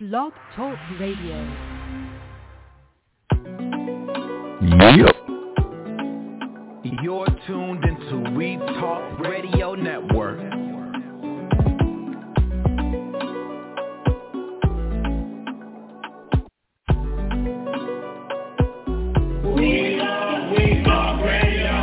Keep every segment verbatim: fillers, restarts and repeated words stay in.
Blog Talk Radio. Yep. You're tuned into We Talk Radio Network. We are We Talk Radio.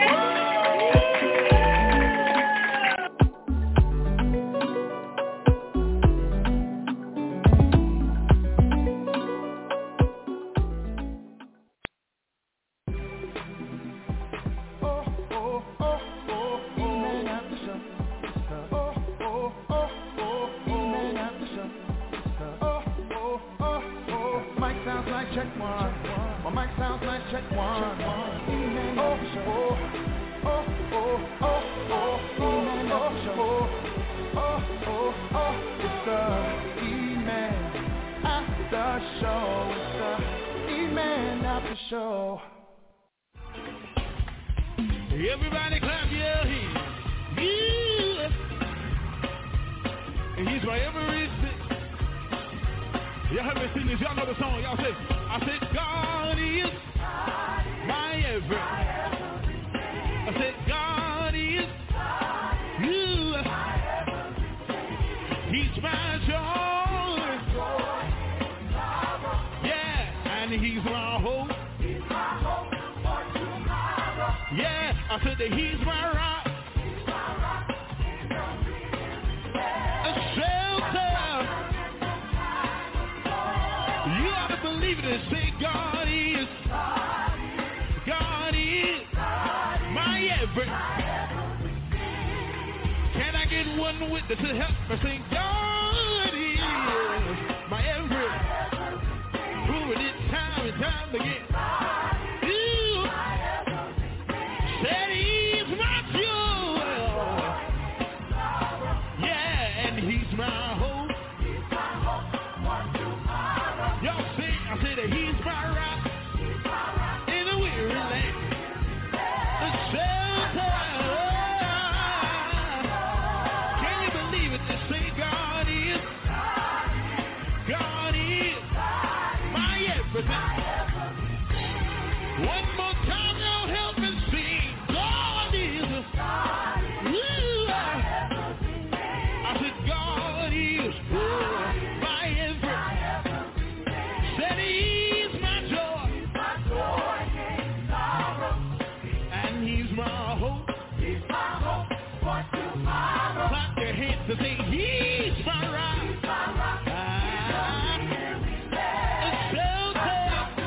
Everybody clap your hands. Yeah. And he's my everything. Y'all heard me sing this. Y'all know the song. Y'all say, I said, God is my everything. I said, God is you. He's my joy. Yeah, and he's my hope. Yeah, I said that he's my rock, a shelter. You ought to believe it and say God is, God is my everything. Can I get one witness to help me say God is my everything? Proving it time and time again. To say he's my rock, he's my rock. Ah, a shelter.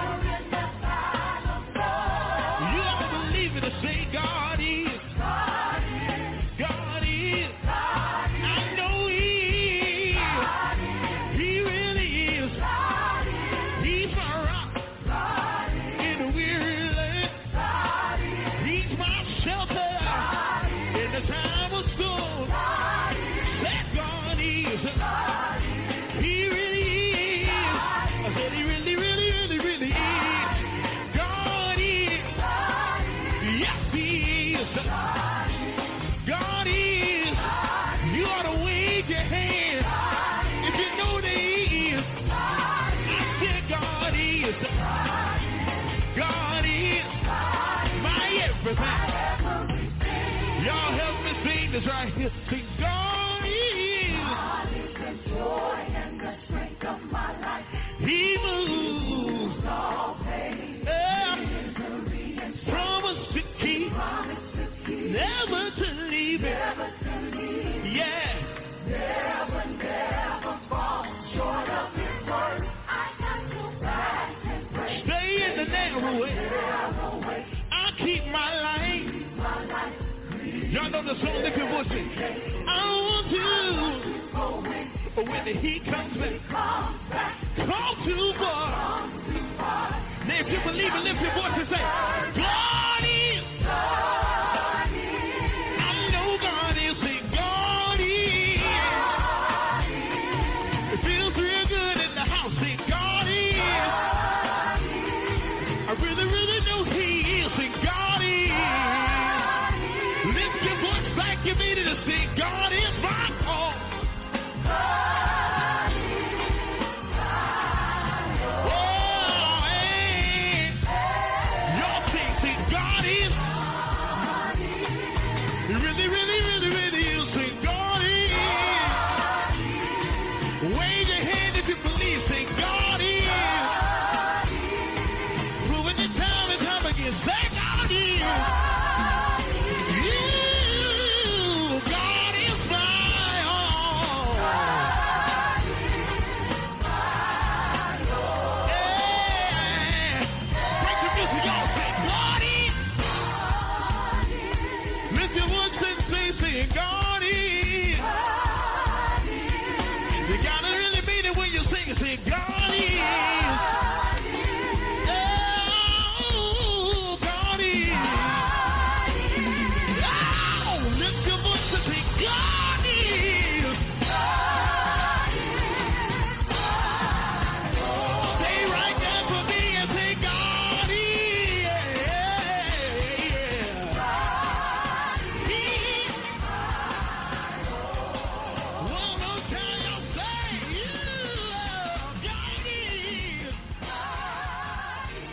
You ought to believe it to say God is, God is, God is. God is. I know he is, he really is. God is. He's my rock, God is. In the weary land. God is. He's my shelter, God is. In the time of storm. He really is. I said he really, really, really, really is. God is. Yes, he is. God is. You ought to wave your hand if you know that he is. I said God is. God is my everything. Y'all help me sing this right here. Sing God is. Joy and the strength of my life. He moves all pain, yeah. Misery and promise to keep, promise to keep, never to leave, never to leave. Yeah, never, never fall short of his word. I got to fast and pray. Stay in the narrow way. I keep my life. My life. Y'all know the song, lift your voice. I want to. But when the heat comes back, come too far. Now if you believe it, lift your voice and say, God is. I know God is. Say, God is. It feels real good in the house. Say, God is. I really, really know he is. Say, God is. Lift your voice like you mean it and say, God is my all. you believe, say God is. God is. Proving it time and time again, say God is. God is. You, God is my all. God is my all. Yeah. Break the music, y'all say God is. God is. Lift your voice and say, say God is. God is. You gotta really mean it when you sing it, say God is. God is. Oh, God is. God is. Oh, lift your voice and say God is. God is. Stay right there for me and say God is. God is. One more time, y'all say you. God is. God is.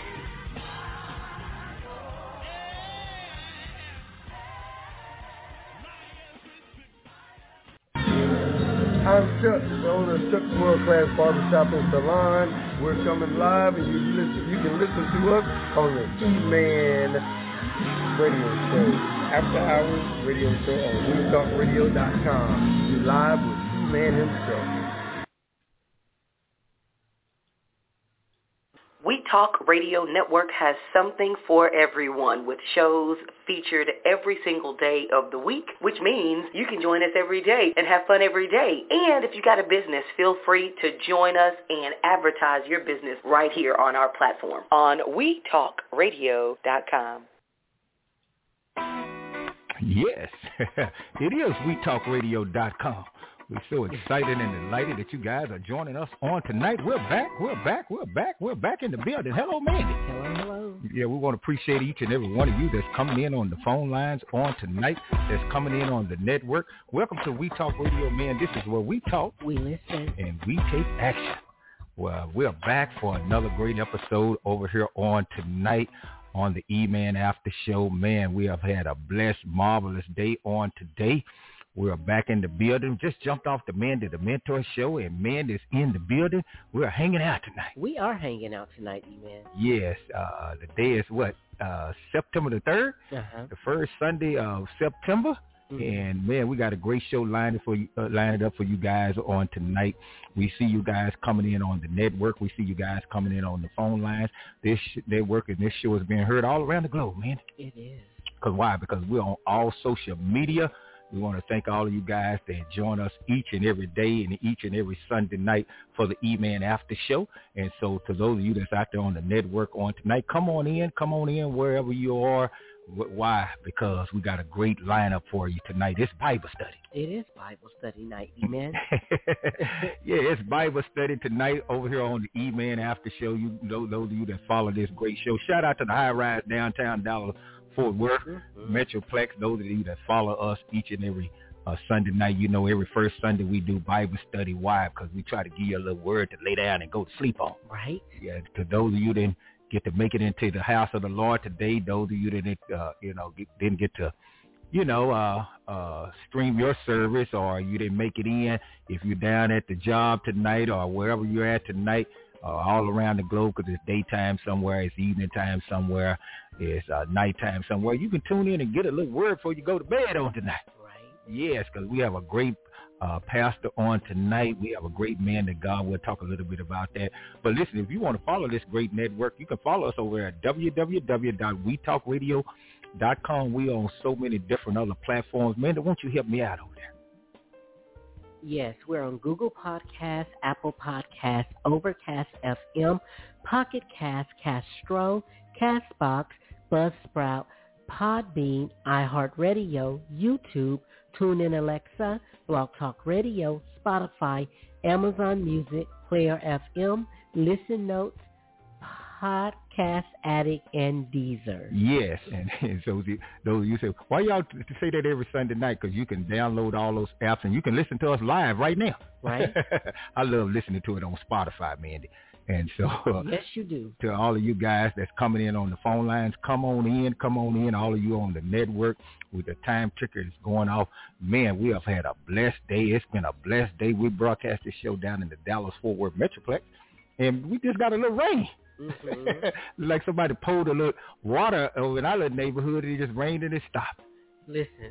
I'm Chuck, the owner of Chuck's World Class Barbershop and Salon. We're coming live, and you listen. You can listen to us on the E-Man Radio Show, After Hours Radio Show on we talk radio dot com. We're live with E-Man himself. We Talk Radio Network has something for everyone with shows featured every single day of the week, which means you can join us every day and have fun every day. And if you got a business, feel free to join us and advertise your business right here on our platform on we talk radio dot com. Yes, it is we talk radio dot com. We're so excited and delighted that you guys are joining us on tonight. We're back, we're back, we're back, we're back in the building. Hello, Mandy. Hello, hello. Yeah, we want to appreciate each and every one of you that's coming in on the phone lines on tonight, that's coming in on the network. Welcome to We Talk Radio, man. This is where we talk, We listen. and we take action. Well, we're back for another great episode over here on tonight on the E-Man After Show. Man, we have had a blessed, marvelous day on today. We're back in the building. Just jumped off the Mandy the Mentor show, and Mandy's in the building. We're hanging out tonight. We are hanging out tonight, E-Man. Yes, uh, the day is what, uh, September the third, Uh-huh. the first Sunday of September. Mm-hmm. And, man, we got a great show lined, for you, uh, lined up for you guys on tonight. We see you guys coming in on the network. We see you guys coming in on the phone lines. This network and this show is being heard all around the globe, man. It is. Because why? Because we're on all social media. We want to thank all of you guys that join us each and every day and each and every Sunday night for the E-Man After Show. And so to those of you that's out there on the network on tonight, come on in, come on in wherever you are. Why? Because we got a great lineup for you tonight. It's Bible study. It is Bible study night, E-Man. Yeah, it's Bible study tonight over here on the E-Man After Show. You know, those of you that follow this great show, shout out to the High Rise downtown Dallas Fort Worth, mm-hmm. Metroplex, those of you that follow us each and every uh, Sunday night. You know, every first Sunday we do Bible study. Why? Because we try to give you a little word to lay down and go to sleep on. Right. Yeah, to those of you that get to make it into the house of the Lord today, those of you that, uh, you know, get, didn't get to, you know, uh, uh, stream your service, or you didn't make it in, if you're down at the job tonight or wherever you're at tonight, Uh, all around the globe, because it's daytime somewhere, it's evening time somewhere, it's uh, nighttime somewhere. You can tune in and get a little word before you go to bed on tonight. Right. Yes, because we have a great uh, pastor on tonight. We have a great man to God. We'll talk a little bit about that. But listen, if you want to follow this great network, you can follow us over at w w w dot we talk radio dot com. We on so many different other platforms. Man, won't you help me out over there? Yes, we're on Google Podcasts, Apple Podcasts, Overcast F M, Pocket Cast, Castro, Castbox, Buzzsprout, Podbean, iHeartRadio, YouTube, TuneIn Alexa, Blog Talk Radio, Spotify, Amazon Music, Player F M, Listen Notes, Podcast Addict, and Deezer. Yes, and, and so the, those you say, why y'all t- say that every Sunday night? Because you can download all those apps and you can listen to us live right now. Right. I love listening to it on Spotify, Mandy. And so, uh, yes, you do. To all of you guys that's coming in on the phone lines, come on in, come on in. All of you on the network with the time ticker is going off. Man, we have had a blessed day. It's been a blessed day. We broadcast this show down in the Dallas-Fort Worth Metroplex, and we just got a little rain. Mm-hmm. Like somebody poured a little water over in our little neighborhood, and it just rained and it stopped. Listen,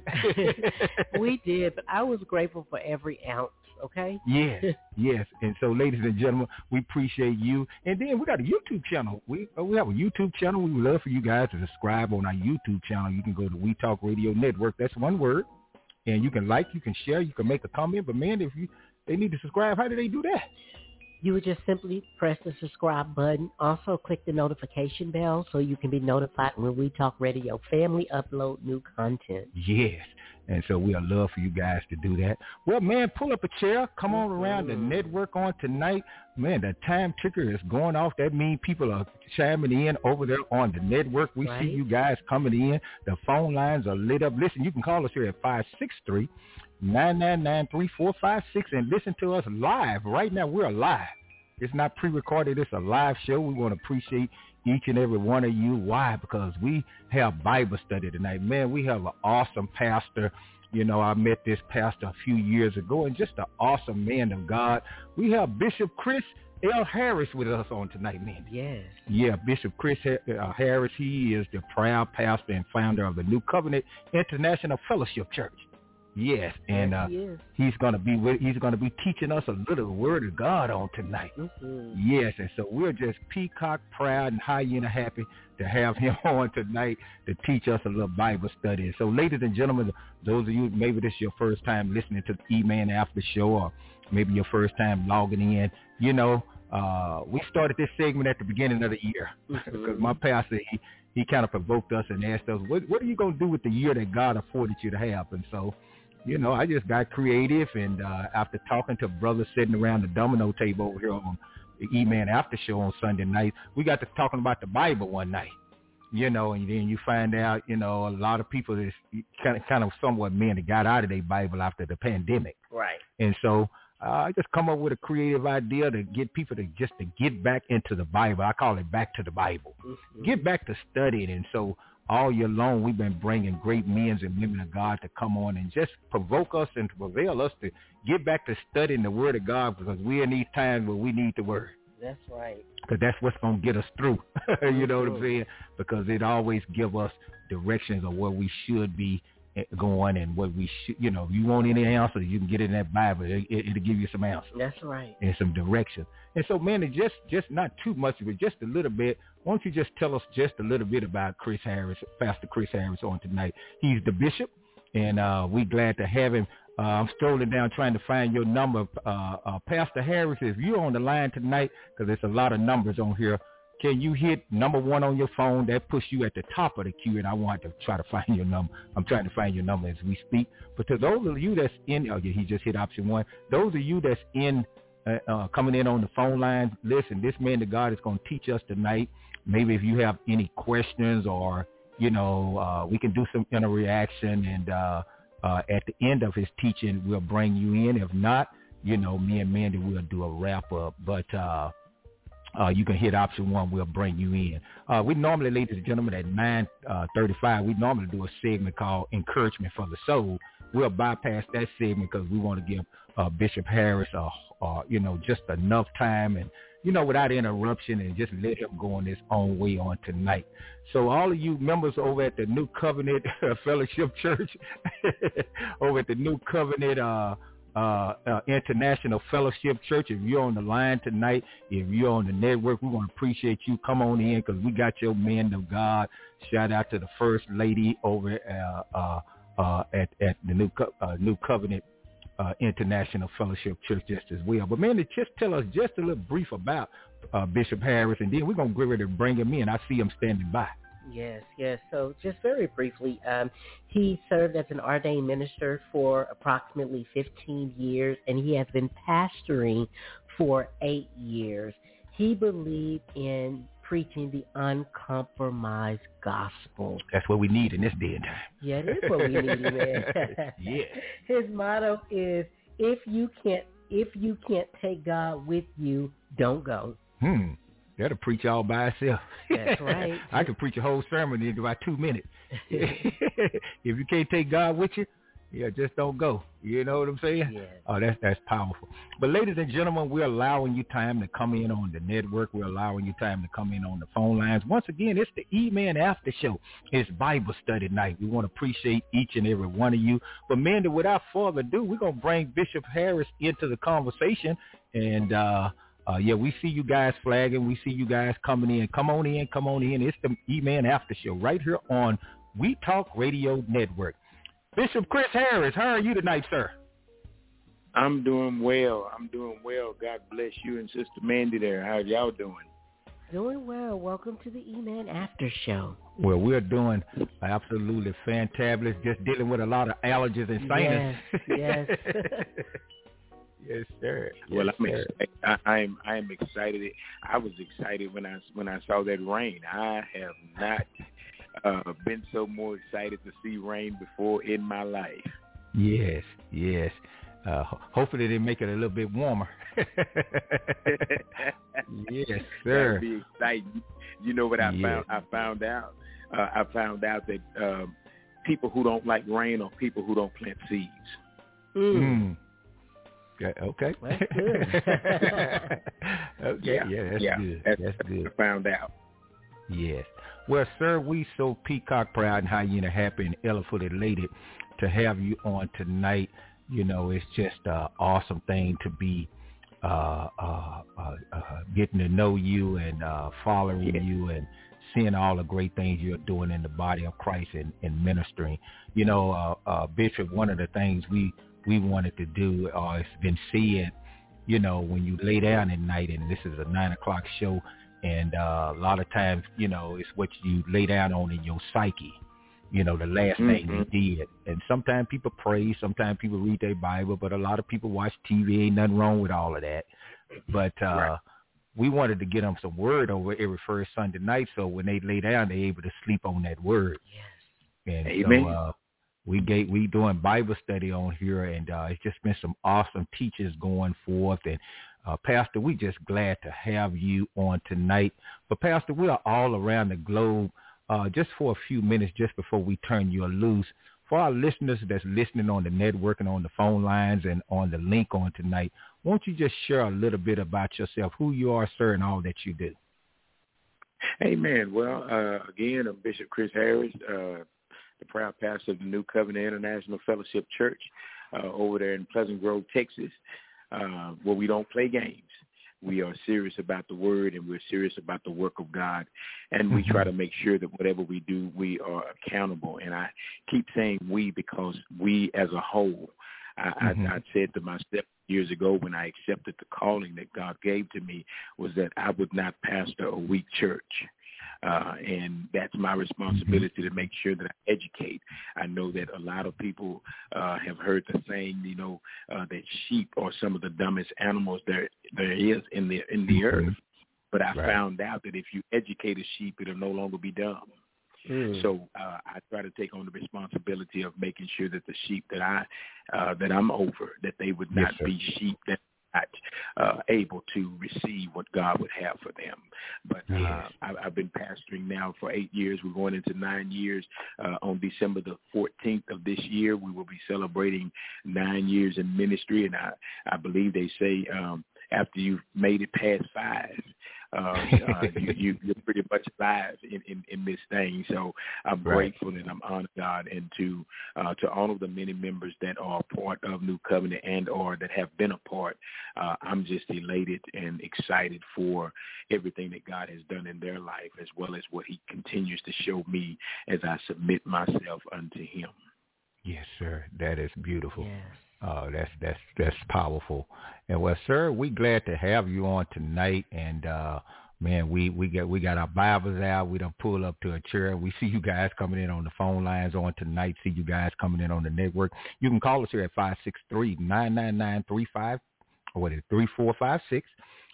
we did, but I was grateful for every ounce. Okay. Yes, yes. And so, ladies and gentlemen, we appreciate you. And then we got a YouTube channel. We uh, we have a YouTube channel. We would love for you guys to subscribe on our YouTube channel. You can go to We Talk Radio Network. That's one word. And you can like, you can share, you can make a comment. But man, if you they need to subscribe, how do they do that? You would just simply press the subscribe button. Also, click the notification bell so you can be notified when We Talk Radio family upload new content. Yes. And so we'd love for you guys to do that. Well, man, pull up a chair. Come on around the network on tonight. Man, the time ticker is going off. That means people are chiming in over there on the network. We right. see you guys coming in. The phone lines are lit up. Listen, you can call us here at five six three, nine nine nine, three four five six and listen to us live. Right now, we're live. It's not pre-recorded. It's a live show. We want to appreciate each and every one of you. Why? Because we have Bible study tonight. Man, we have an awesome pastor. You know, I met this pastor a few years ago, and just an awesome man of God. We have Bishop Chris L. Harris with us on tonight, man. Yes. Yeah, Bishop Chris uh, Harris. He is the proud pastor and founder of the New Covenant International Fellowship Church. Yes, and uh, he he's gonna be with, he's gonna be teaching us a little word of God on tonight. Mm-hmm. Yes, and so we're just peacock proud and hyena happy to have him on tonight to teach us a little Bible study. And so, ladies and gentlemen, those of you maybe this is your first time listening to the E-Man After Show, or maybe your first time logging in, you know, uh, we started this segment at the beginning of the year because mm-hmm. my pastor he he kind of provoked us and asked us, what what are you gonna do with the year that God afforded you to have? And so, you know, I just got creative, and uh, after talking to brothers sitting around the domino table over here on the E-Man After Show on Sunday night, we got to talking about the Bible one night, you know, and then you find out, you know, a lot of people is kind of, kind of somewhat men that got out of their Bible after the pandemic. Right. And so uh, I just come up with a creative idea to get people to just to get back into the Bible. I call it back to the Bible. Mm-hmm. Get back to studying. And so all year long, we've been bringing great men and women of God to come on and just provoke us and to prevail us to get back to studying the Word of God, because we're in these times where we need the Word. That's right. Because that's what's going to get us through. You know what I'm saying? Because it always gives us directions of where we should be going and what we should, you know, if you want any answers, you can get it in that Bible. It, it, it'll give you some answers. That's right. And some direction. And so, man, it just, just not too much, but just a little bit. Why don't you just tell us just a little bit about Chris Harris, Pastor Chris Harris on tonight. He's the bishop, and uh, we're glad to have him. Uh, I'm strolling down trying to find your number. Uh, uh, Pastor Harris, if you're on the line tonight, because there's a lot of numbers on here, can you hit number one on your phone? That puts you at the top of the queue, and I want to try to find your number. I'm trying to find your number as we speak. But to those of you that's in, oh, yeah, he just hit option one. Those of you that's in, uh, uh, coming in on the phone line, listen, this man of God is going to teach us tonight. Maybe if you have any questions, or, you know, uh, we can do some interaction, and uh, uh, at the end of his teaching, we'll bring you in. If not, you know, me and Mandy will do a wrap up. But uh, uh, you can hit option one. We'll bring you in. Uh, we normally, ladies and gentlemen, at nine thirty-five, we normally do a segment called Encouragement for the Soul. We'll bypass that segment because we want to give uh, Bishop Harris, uh, uh, you know, just enough time and, you know, without interruption, and just let him go on his own way on tonight. So all of you members over at the New Covenant Fellowship Church, over at the New Covenant uh, uh, uh, International Fellowship Church, if you're on the line tonight, if you're on the network, we want to appreciate you. Come on in, because we got your man of God. Shout out to the First Lady over uh, uh, uh, at, at the New, Co- uh, New Covenant Uh, International Fellowship Church just as well. But man, just tell us just a little brief about uh, Bishop Harris, and then we're going to get ready to bring him in. I see him standing by. Yes, yes. So just very briefly, um, he served as an ordained minister for approximately fifteen years, and he has been pastoring for eight years. He believed in preaching the uncompromised gospel. That's what we need in this day and time. Yeah, it is what we need, man. Yeah. His motto is, if you can't if you can't take God with you, don't go. Hmm. That'll preach all by itself. That's right. I could preach a whole sermon in about two minutes. If you can't take God with you, yeah, just don't go. You know what I'm saying? Yeah. Oh, that's that's powerful. But ladies and gentlemen, we're allowing you time to come in on the network. We're allowing you time to come in on the phone lines. Once again, it's the E-Man After Show. It's Bible study night. We want to appreciate each and every one of you. But, man, without further ado, we're going to bring Bishop Harris into the conversation. And, uh, uh, yeah, we see you guys flagging. We see you guys coming in. Come on in. Come on in. It's the E-Man After Show right here on We Talk Radio Network. Bishop Chris Harris, how are you tonight, sir? I'm doing well. I'm doing well. God bless you and Sister Mandy there. How y'all doing? Doing well. Welcome to the E-Man After Show. Well, we're doing absolutely fantabulous, just dealing with a lot of allergies and sinus. Yes, yes. Yes, sir. Well, yes, I'm sir. excited. I, I am. I am excited. I was excited when I when I saw that rain. I have not uh, been so more excited to see rain before in my life. Yes, yes. Uh, hopefully they make it a little bit warmer. Yes, sir. That'd be exciting. You know what I Yeah. found? I found out. Uh, I found out that um, people who don't like rain are people who don't plant seeds. Mm. Mm. Yeah, okay. That's good. Okay. Yeah, Yeah, that's yeah. good. That's, That's good. I found out. Yes. Well, sir, we so peacock proud and hyena happy and elephant elated to have you on tonight. You know, it's just an awesome thing to be uh, uh, uh, uh, getting to know you and uh, following Yeah. you and seeing all the great things you're doing in the body of Christ and, and ministering. You know, uh, uh, Bishop, one of the things we, we wanted to do, uh, it's been said, you know, when you lay down at night, and this is a nine o'clock show, and uh, a lot of times, you know, it's what you lay down on in your psyche, you know, the last Mm-hmm. thing you did. And sometimes people pray, sometimes people read their Bible, but a lot of people watch T V. Ain't nothing wrong with all of that. But uh, Right. we wanted to get them some word over every first Sunday night, so when they lay down, they're able to sleep on that word. Yes. And Amen. so uh, we gave, we doing Bible study on here, and uh, it's just been some awesome teachers going forth. And uh, Pastor, we just glad to have you on tonight. But Pastor, we are all around the globe. Uh, just for a few minutes, just before we turn you loose, for our listeners that's listening on the network and on the phone lines and on the link on tonight, won't you just share a little bit about yourself, who you are, sir, and all that you do? Amen. Well, uh, again, I'm Bishop Chris Harris, uh, the proud pastor of the New Covenant International Fellowship Church uh, over there in Pleasant Grove, Texas, uh, where we don't play games. We are serious about the word, and we're serious about the work of God, and we try to make sure that whatever we do, we are accountable. And I keep saying we because we as a whole, I, mm-hmm. I, I said to myself years ago when I accepted the calling that God gave to me was that I would not pastor a weak church. Uh, and that's my responsibility to make sure that I educate. I know that a lot of people uh, have heard the saying, you know, uh, that sheep are some of the dumbest animals there there is in the in the earth. But I right. found out that if you educate a sheep, it'll no longer be dumb. Mm. So uh, I try to take on the responsibility of making sure that the sheep that I uh, that I'm over, that they would not yes, be sheep that not uh, able to receive what God would have for them. But uh, yes. I, I've been pastoring now for eight years. We're going into nine years. Uh, on December the fourteenth of this year, we will be celebrating nine years in ministry. And I, I believe they say um, after you've made it past five, uh, uh, you, you, you're pretty much alive in, in, in this thing. So I'm right. grateful and I'm honored, God, and to uh, to all of the many members that are part of New Covenant and or that have been a part. Uh, I'm just elated and excited for everything that God has done in their life, as well as what he continues to show me as I submit myself unto him. Yes, sir. That is beautiful. Yes. Uh, that's that's that's powerful. And well, sir, we glad to have you on tonight. And uh, man, we we got we got our Bibles out. We done pull up to a chair. We see you guys coming in on the phone lines on tonight. See you guys coming in on the network. You can call us here at five six three, nine nine nine, three five or what is it, three four five six.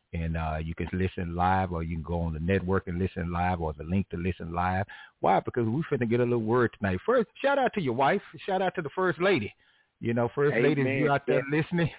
And uh, you can listen live, or you can go on the network and listen live, or the link to listen live. Why? Because we finna get a little word tonight. First, shout out to your wife. Shout out to the First Lady. You know, First Amen. Lady, you out there yeah. listening?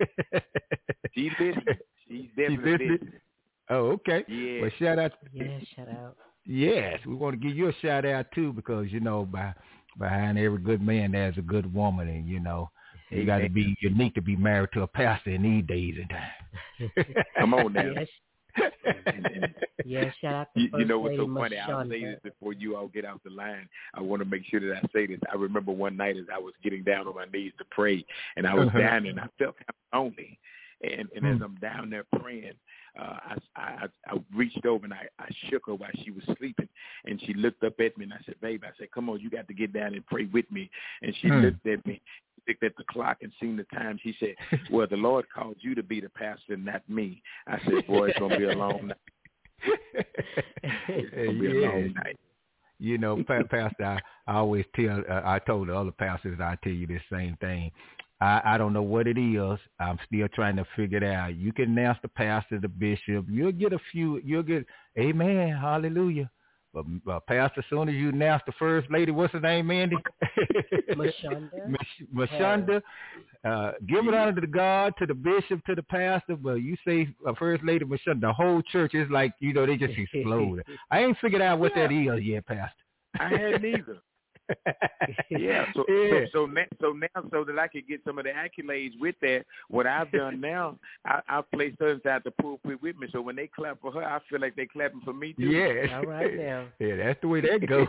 She's listening. She's definitely She's listening. listening. Oh, okay. Yeah. Well, shout out. Yeah, shout out. Yes, we want to give you a shout out too, because you know, by behind every good man there's a good woman, and you know, you got to be unique to be married to a pastor in these days and times. Come on now. Yes. and, and, yeah, shout out to you, First you know what's Lady so funny? Mashonda. I'll say this before you all get off the line. I want to make sure that I say this. I remember one night as I was getting down on my knees to pray, and I was uh-huh. down and I felt kind of lonely. And, and mm. as I'm down there praying, uh, I, I I reached over and I, I shook her while she was sleeping, and she looked up at me and I said, "Babe," I said, "come on, you got to get down and pray with me." And she mm. looked at me, looked at the clock and seen the time. She said, "Well, the Lord called you to be the pastor, not me." I said, "Boy, it's gonna be a long night." It's gonna be yeah. a long night. You know, Pastor, I, I always tell, uh, I told the other pastors, I tell you the same thing. I, I don't know what it is. I'm still trying to figure it out. You can announce the pastor, the bishop. You'll get a few. You'll get, amen, hallelujah. But uh, Pastor, as soon as you announce the First Lady, what's her name, Mandy? Mashonda. Mashonda. Uh, give it honor to God, to the bishop, to the pastor. But you say uh, First Lady Mashonda, the whole church is like, you know, they just explode. I ain't figured out what yeah. that is yet, Pastor. I hadn't either. yeah, so, yeah. so so now, so now, so that I could get some of the accolades with that, what I've done now, I, I've placed her inside the pulpit with me. So when they clap for her, I feel like they're clapping for me too. Yeah, all right now. Yeah, that's the way that goes.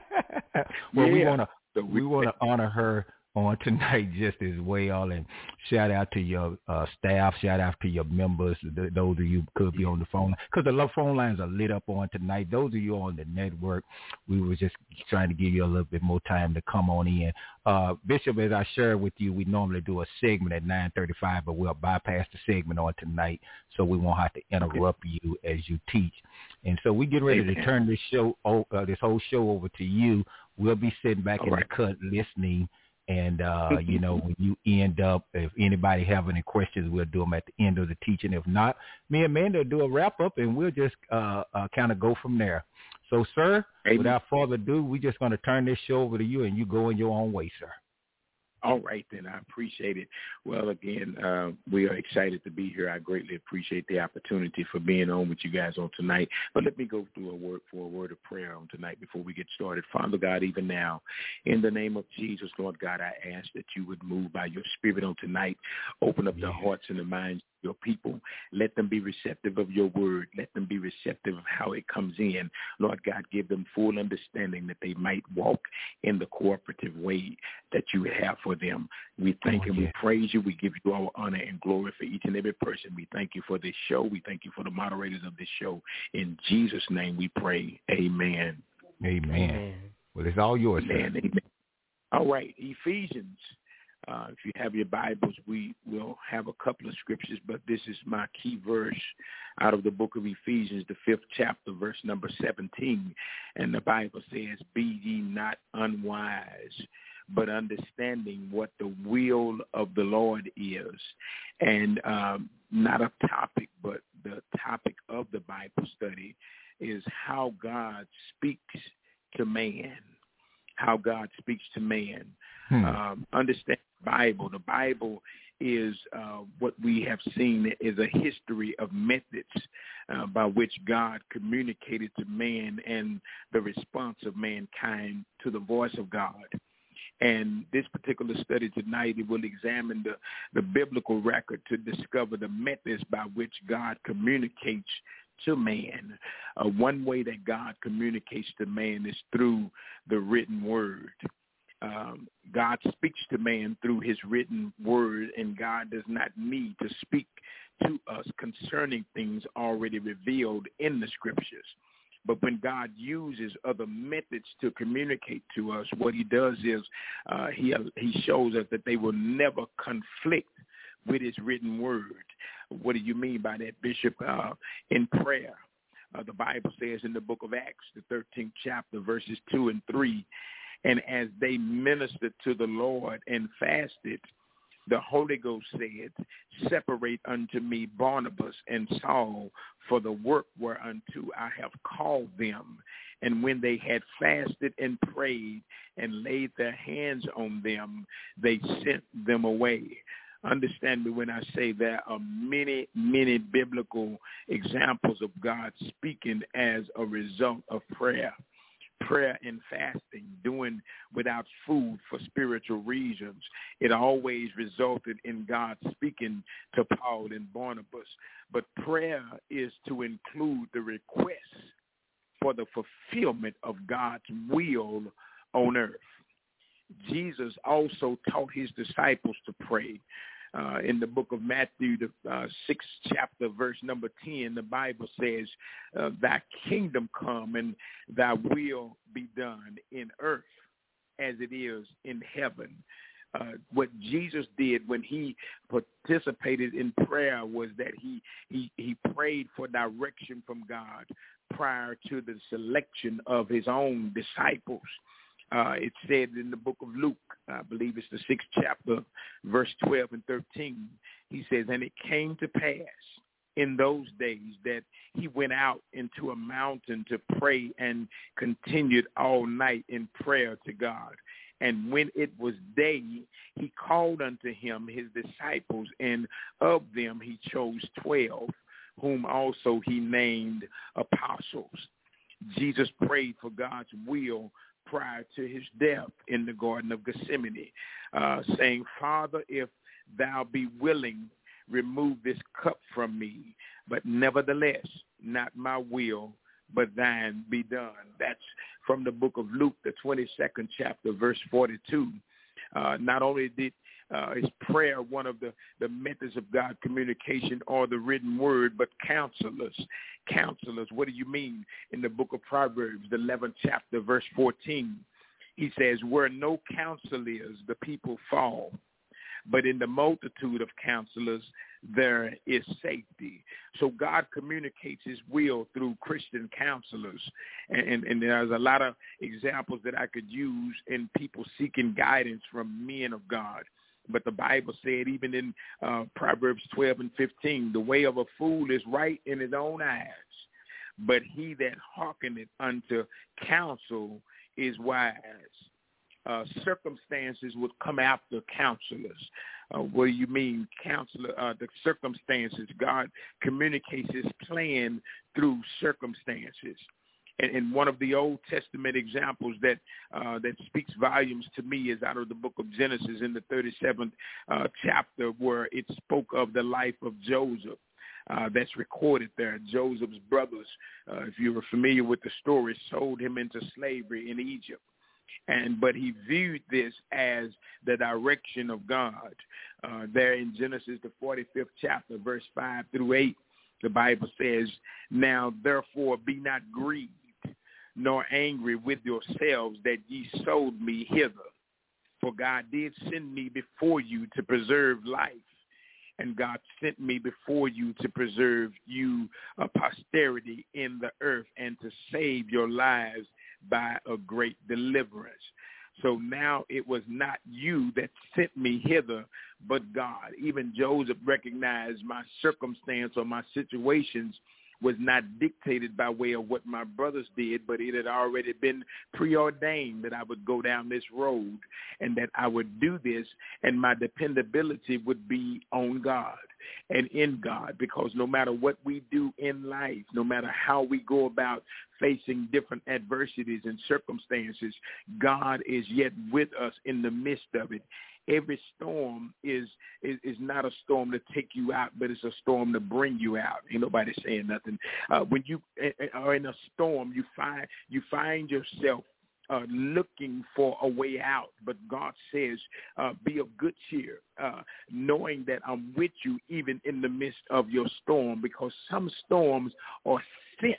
well, yeah. we want to so we, we want to honor her on tonight just as well, and shout out to your uh, staff, shout out to your members, th- those of you could be on the phone, because the phone lines are lit up on tonight. Those of you on the network, we were just trying to give you a little bit more time to come on in. Uh, Bishop, as I shared with you, we normally do a segment at nine thirty-five, but we'll bypass the segment on tonight, so we won't have to interrupt okay. you as you teach. And so we get ready Amen. to turn this show, uh, this whole show over to you. We'll be sitting back All in right. the cut listening. And, uh, you know, when you end up, if anybody have any questions, we'll do them at the end of the teaching. If not, me and Amanda will do a wrap-up, and we'll just uh, uh, kind of go from there. So, sir, Amen. without further ado, we're just going to turn this show over to you, and you go in your own way, sir. All right, then. I appreciate it. Well, again, uh, we are excited to be here. I greatly appreciate the opportunity for being on with you guys on tonight. But let me go through a word for a word of prayer on tonight before we get started. Father God, even now, in the name of Jesus, Lord God, I ask that you would move by your spirit on tonight. Open up the hearts and the minds of your people. Let them be receptive of your word. Let them be receptive of how it comes in. Lord God, give them full understanding that they might walk in the cooperative way that you have for them. We thank oh, and yeah. we praise you. We give you all honor and glory for each and every person. We thank you for this show. We thank you for the moderators of this show. In Jesus' name we pray. Amen. Amen. Amen. Well, it's all yours. Amen. Amen. All right. Ephesians. Uh, if you have your Bibles, we will have a couple of scriptures, but this is my key verse out of the book of Ephesians, the fifth chapter, verse number seventeen. And the Bible says, "Be ye not unwise, but understanding what the will of the Lord is." And um, not a topic, but the topic of the Bible study is how God speaks to man. How God speaks to man. Hmm. Um, understand the Bible. The Bible is uh, what we have seen is a history of methods uh, by which God communicated to man and the response of mankind to the voice of God. And this particular study tonight, it will examine the, the biblical record to discover the methods by which God communicates to man. Uh, one way that God communicates to man is through the written word. Um, God speaks to man through his written word, and God does not need to speak to us concerning things already revealed in the scriptures. But when God uses other methods to communicate to us, what he does is uh, he, he shows us that they will never conflict with his written word. What do you mean by that, Bishop? Uh, in prayer, uh, the Bible says in the book of Acts, the thirteenth chapter, verses two and three, "And as they ministered to the Lord and fasted, the Holy Ghost said, separate unto me Barnabas and Saul for the work whereunto I have called them. And when they had fasted and prayed and laid their hands on them, they sent them away. Understand me when I say there are many, many biblical examples of God speaking as a result of prayer. Prayer and fasting, doing without food for spiritual reasons. It always resulted in God speaking to Paul and Barnabas. But prayer is to include the request for the fulfillment of God's will on earth. Jesus also taught his disciples to pray. Uh, in the book of Matthew, the uh, sixth chapter, verse number ten, the Bible says, uh, thy kingdom come and thy will be done in earth as it is in heaven. Uh, what Jesus did when he participated in prayer was that he, he, he prayed for direction from God prior to the selection of his own disciples. Uh, it said in the book of Luke, I believe it's the sixth chapter, verse twelve and thirteen, he says, and it came to pass in those days that he went out into a mountain to pray and continued all night in prayer to God. And when it was day, he called unto him his disciples, and of them he chose twelve, whom also he named apostles. Jesus prayed for God's will prior to his death in the Garden of Gethsemane, uh, saying, Father, if thou be willing, remove this cup from me, but nevertheless, not my will, but thine be done. That's from the book of Luke, the twenty-second chapter, verse forty-two. Uh, not only did uh, is prayer one of the, the methods of God communication or the written word, but counselors. Counselors, what do you mean? In the book of Proverbs, the eleventh chapter, verse fourteen, he says, where no counsel is, the people fall. But in the multitude of counselors, there is safety. So God communicates his will through Christian counselors. And, and, and there's a lot of examples that I could use in people seeking guidance from men of God. But the Bible said, even in uh, Proverbs twelve and fifteen, the way of a fool is right in his own eyes, but he that hearkeneth unto counsel is wise. Uh, circumstances would come after counselors. Uh, what do you mean, counselor? Uh, the circumstances. God communicates his plan through circumstances. And, and one of the Old Testament examples that uh, that speaks volumes to me is out of the book of Genesis in the thirty-seventh uh, chapter, where it spoke of the life of Joseph. Uh, that's recorded there. Joseph's brothers, uh, if you were familiar with the story, sold him into slavery in Egypt. And but he viewed this as the direction of God. Uh, there in Genesis, the forty-fifth chapter, verse five through eight, the Bible says, now therefore be not grieved, nor angry with yourselves that ye sold me hither. For God did send me before you to preserve life. And God sent me before you to preserve you a posterity in the earth and to save your lives by a great deliverance. So now it was not you that sent me hither, but God. Even Joseph recognized my circumstance or my situations was not dictated by way of what my brothers did, but it had already been preordained that I would go down this road and that I would do this, and my dependability would be on God and in God, because no matter what we do in life, no matter how we go about facing different adversities and circumstances, God is yet with us in the midst of it. Every storm is, is is not a storm to take you out, but it's a storm to bring you out. Ain't nobody saying nothing. Uh, when you are in a storm, you find you find yourself uh, looking for a way out. But God says, uh, be of good cheer, uh, knowing that I'm with you even in the midst of your storm, because some storms are sent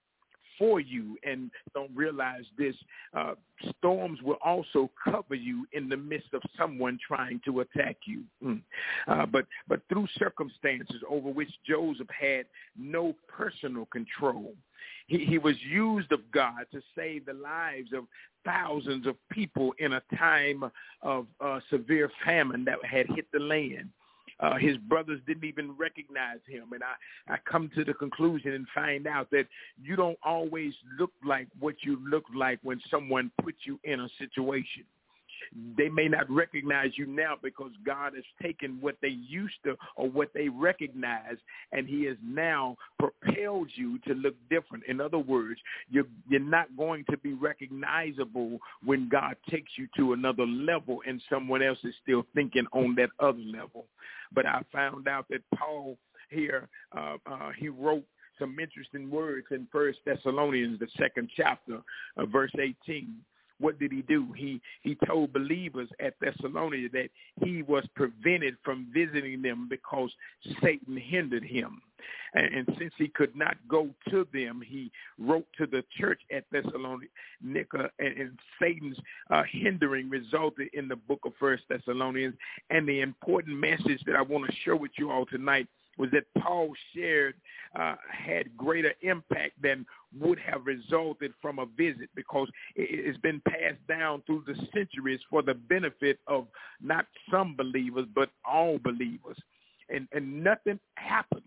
for you, and don't realize this, uh, storms will also cover you in the midst of someone trying to attack you. Mm. Uh, but but through circumstances over which Joseph had no personal control, He, he was used of God to save the lives of thousands of people in a time of uh, severe famine that had hit the land. Uh, his brothers didn't even recognize him. And I, I come to the conclusion and find out that you don't always look like what you look like when someone puts you in a situation. They may not recognize you now because God has taken what they used to or what they recognize, and he has now propelled you to look different. In other words, you're, you're not going to be recognizable when God takes you to another level and someone else is still thinking on that other level. But I found out that Paul here, uh, uh, he wrote some interesting words in First Thessalonians, the second chapter, uh, verse eighteen. What did he do? He he told believers at Thessalonica that he was prevented from visiting them because Satan hindered him. And, and since he could not go to them, he wrote to the church at Thessalonica, and, and Satan's uh, hindering resulted in the book of First Thessalonians. And the important message that I want to share with you all tonight was that Paul shared uh, had greater impact than would have resulted from a visit, because it, it's been passed down through the centuries for the benefit of not some believers, but all believers. And, and nothing happens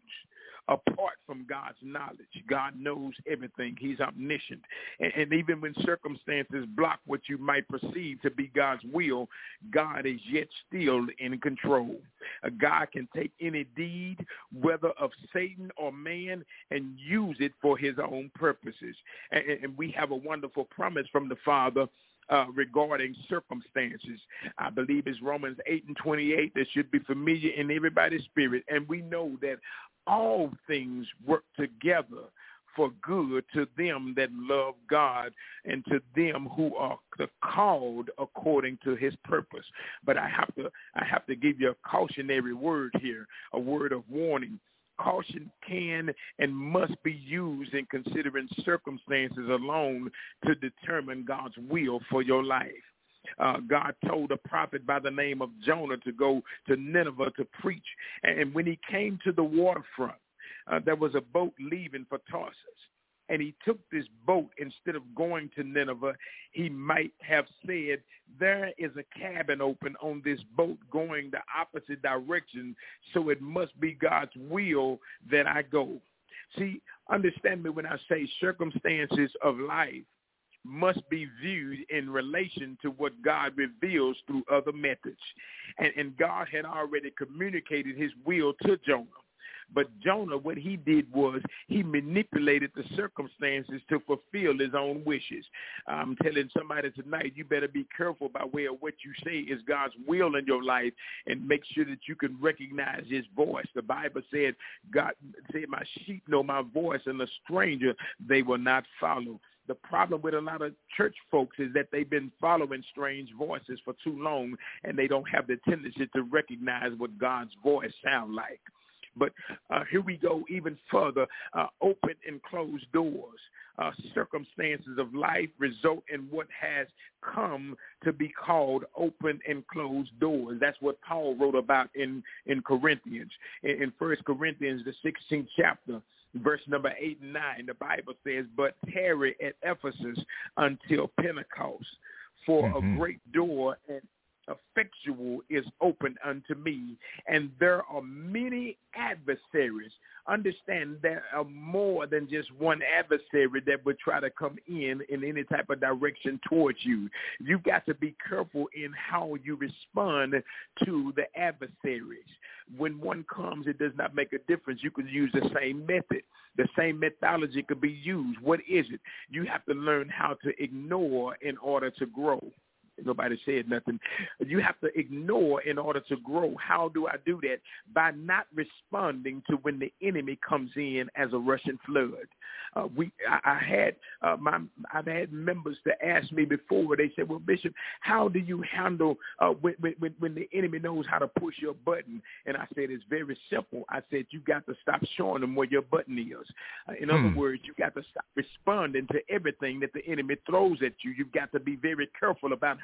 apart from God's knowledge. God knows everything. He's omniscient. And, and even when circumstances block what you might perceive to be God's will, God is yet still in control. Uh, God can take any deed, whether of Satan or man, and use it for his own purposes. And, and we have a wonderful promise from the Father Uh, regarding circumstances. I believe it's Romans eight and twenty-eight that should be familiar in everybody's spirit. And we know that all things work together for good to them that love God and to them who are called according to his purpose. But I have to, I have to give you a cautionary word here, a word of warning. Caution can and must be used in considering circumstances alone to determine God's will for your life. Uh, God told a prophet by the name of Jonah to go to Nineveh to preach. And when he came to the waterfront, uh, there was a boat leaving for Tarsus. And he took this boat instead of going to Nineveh. He might have said, there is a cabin open on this boat going the opposite direction, so it must be God's will that I go. See, understand me when I say circumstances of life must be viewed in relation to what God reveals through other methods. And, and God had already communicated his will to Jonah. But Jonah, what he did was he manipulated the circumstances to fulfill his own wishes. I'm telling somebody tonight, you better be careful by way of what you say is God's will in your life, and make sure that you can recognize his voice. The Bible said, God said, my sheep know my voice, and a stranger they will not follow. The problem with a lot of church folks is that they've been following strange voices for too long, and they don't have the tendency to recognize what God's voice sounds like. But uh, here we go even further, uh, open and closed doors. Uh, circumstances of life result in what has come to be called open and closed doors. That's what Paul wrote about in, in Corinthians. In, in First Corinthians, the sixteenth chapter, verse number eight and nine, the Bible says, but tarry at Ephesus until Pentecost, for mm-hmm. a great door and effectual is open unto me, and there are many adversaries. Understand there are more than just one adversary that would try to come in in any type of direction towards you. You've got to be careful in how you respond to the adversaries. When one comes, it does not make a difference. You can use the same method. The same methodology could be used. What is it? You have to learn how to ignore in order to grow. Nobody said nothing. You have to ignore in order to grow. How do I do that? By not responding to when the enemy comes in as a rushing flood. Uh, we, I, I had uh, my, I've had members to ask me before. They said, "Well, Bishop, how do you handle uh, when, when when the enemy knows how to push your button?" And I said, "It's very simple." I said, "You got to stop showing them where your button is." Uh, in hmm. other words, you got to stop responding to everything that the enemy throws at you. You've got to be very careful about how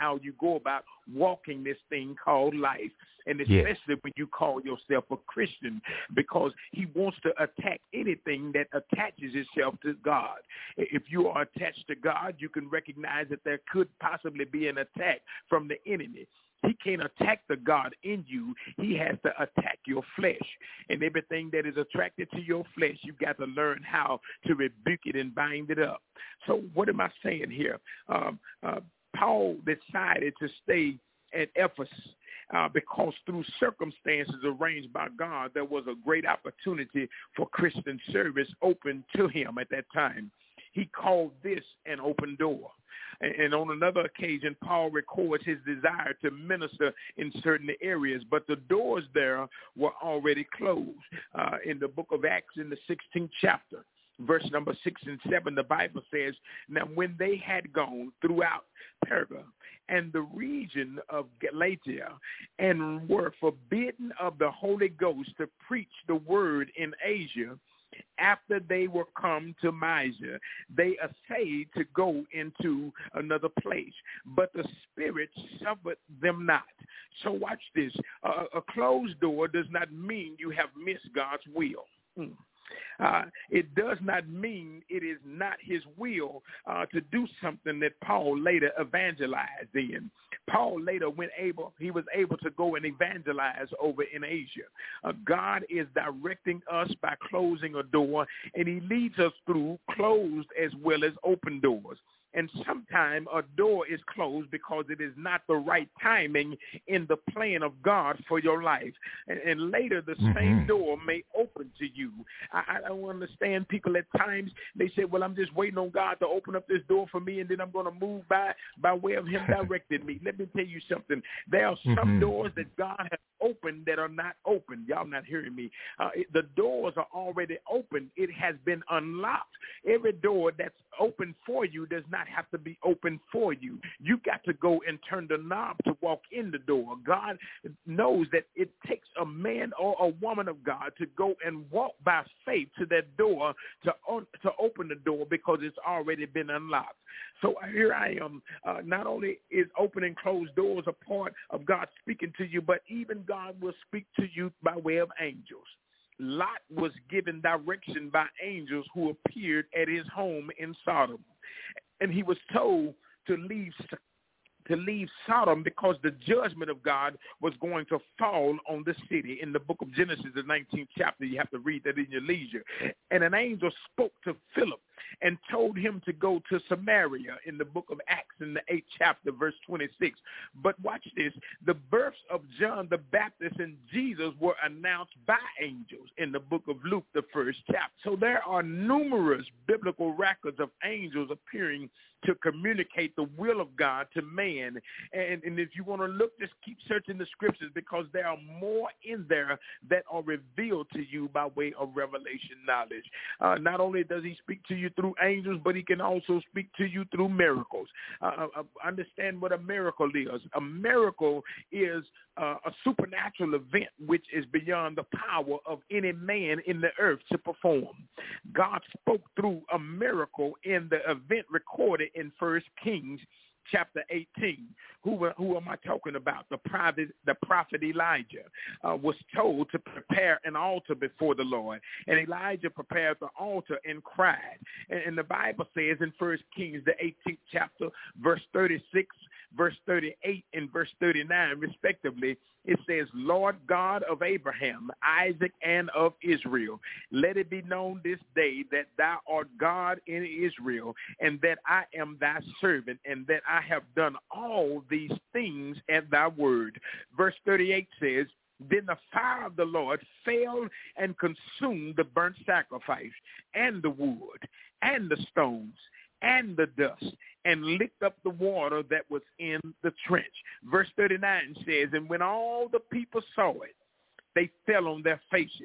how you go about walking this thing called life, and especially yes. when you call yourself a Christian, because he wants to attack anything that attaches itself to God. If you are attached to God, you can recognize that there could possibly be an attack from the enemy. He can't attack the God in you. He has to attack your flesh. And everything that is attracted to your flesh, you've got to learn how to rebuke it and bind it up. So what am I saying here? Um, uh, Paul decided to stay at Ephesus uh, because through circumstances arranged by God, there was a great opportunity for Christian service open to him at that time. He called this an open door. And on another occasion, Paul records his desire to minister in certain areas, but the doors there were already closed. Uh, in the book of Acts, in the sixteenth chapter, verse number six and seven, the Bible says, now when they had gone throughout Perga and the region of Galatia and were forbidden of the Holy Ghost to preach the word in Asia, after they were come to Mysia, they essayed to go into another place, but the Spirit suffered them not. So watch this. Uh, a closed door does not mean you have missed God's will. Mm. Uh, it does not mean it is not his will uh, to do something that Paul later evangelized in. Paul later went able, he was able to go and evangelize over in Asia. Uh, God is directing us by closing a door, and he leads us through closed as well as open doors. And sometimes a door is closed because it is not the right timing in the plan of God for your life. And, and later, the mm-hmm. same door may open to you. I, I don't understand people at times. They say, well, I'm just waiting on God to open up this door for me, and then I'm going to move by by way of him directing me. Let me tell you something. There are some mm-hmm. doors that God has opened that are not open. Y'all not hearing me. Uh, it, the doors are already open. It has been unlocked. Every door that's open for you does not have to be open for you. You got to go and turn the knob to walk in the door. God knows that it takes a man or a woman of God to go and walk by faith to that door to on, to open the door because it's already been unlocked. So here I am. Uh, not only is open and closed doors a part of God speaking to you, but even God will speak to you by way of angels. Lot was given direction by angels who appeared at his home in Sodom. And he was told to leave to leave Sodom because the judgment of God was going to fall on the city. In the book of Genesis, the nineteenth chapter, you have to read that in your leisure. And an angel spoke to Philip and told him to go to Samaria in the book of Acts in the eighth chapter, verse twenty-six. But watch this. The births of John the Baptist and Jesus were announced by angels in the book of Luke, the first chapter. So there are numerous biblical records of angels appearing to communicate the will of God to man. And, and if you want to look, just keep searching the scriptures because there are more in there that are revealed to you by way of revelation knowledge. Uh, not only does he speak to you through angels, but he can also speak to you through miracles. Uh, uh, understand what a miracle is. A miracle is uh, a supernatural event which is beyond the power of any man in the earth to perform. God spoke through a miracle in the event recorded in First Kings chapter eighteen. Who, who am I talking about? The prophet, the prophet Elijah uh, was told to prepare an altar before the Lord. And Elijah prepared the altar and cried. And, and the Bible says in First Kings, the eighteenth chapter, verse thirty-six, verse thirty-eight, and verse thirty-nine, respectively, it says, Lord God of Abraham, Isaac, and of Israel, let it be known this day that thou art God in Israel, and that I am thy servant, and that I have done all these things at thy word. Verse thirty-eight says, then the fire of the Lord fell and consumed the burnt sacrifice, and the wood, and the stones, and the dust, and licked up the water that was in the trench. Verse thirty-nine says, and when all the people saw it, they fell on their faces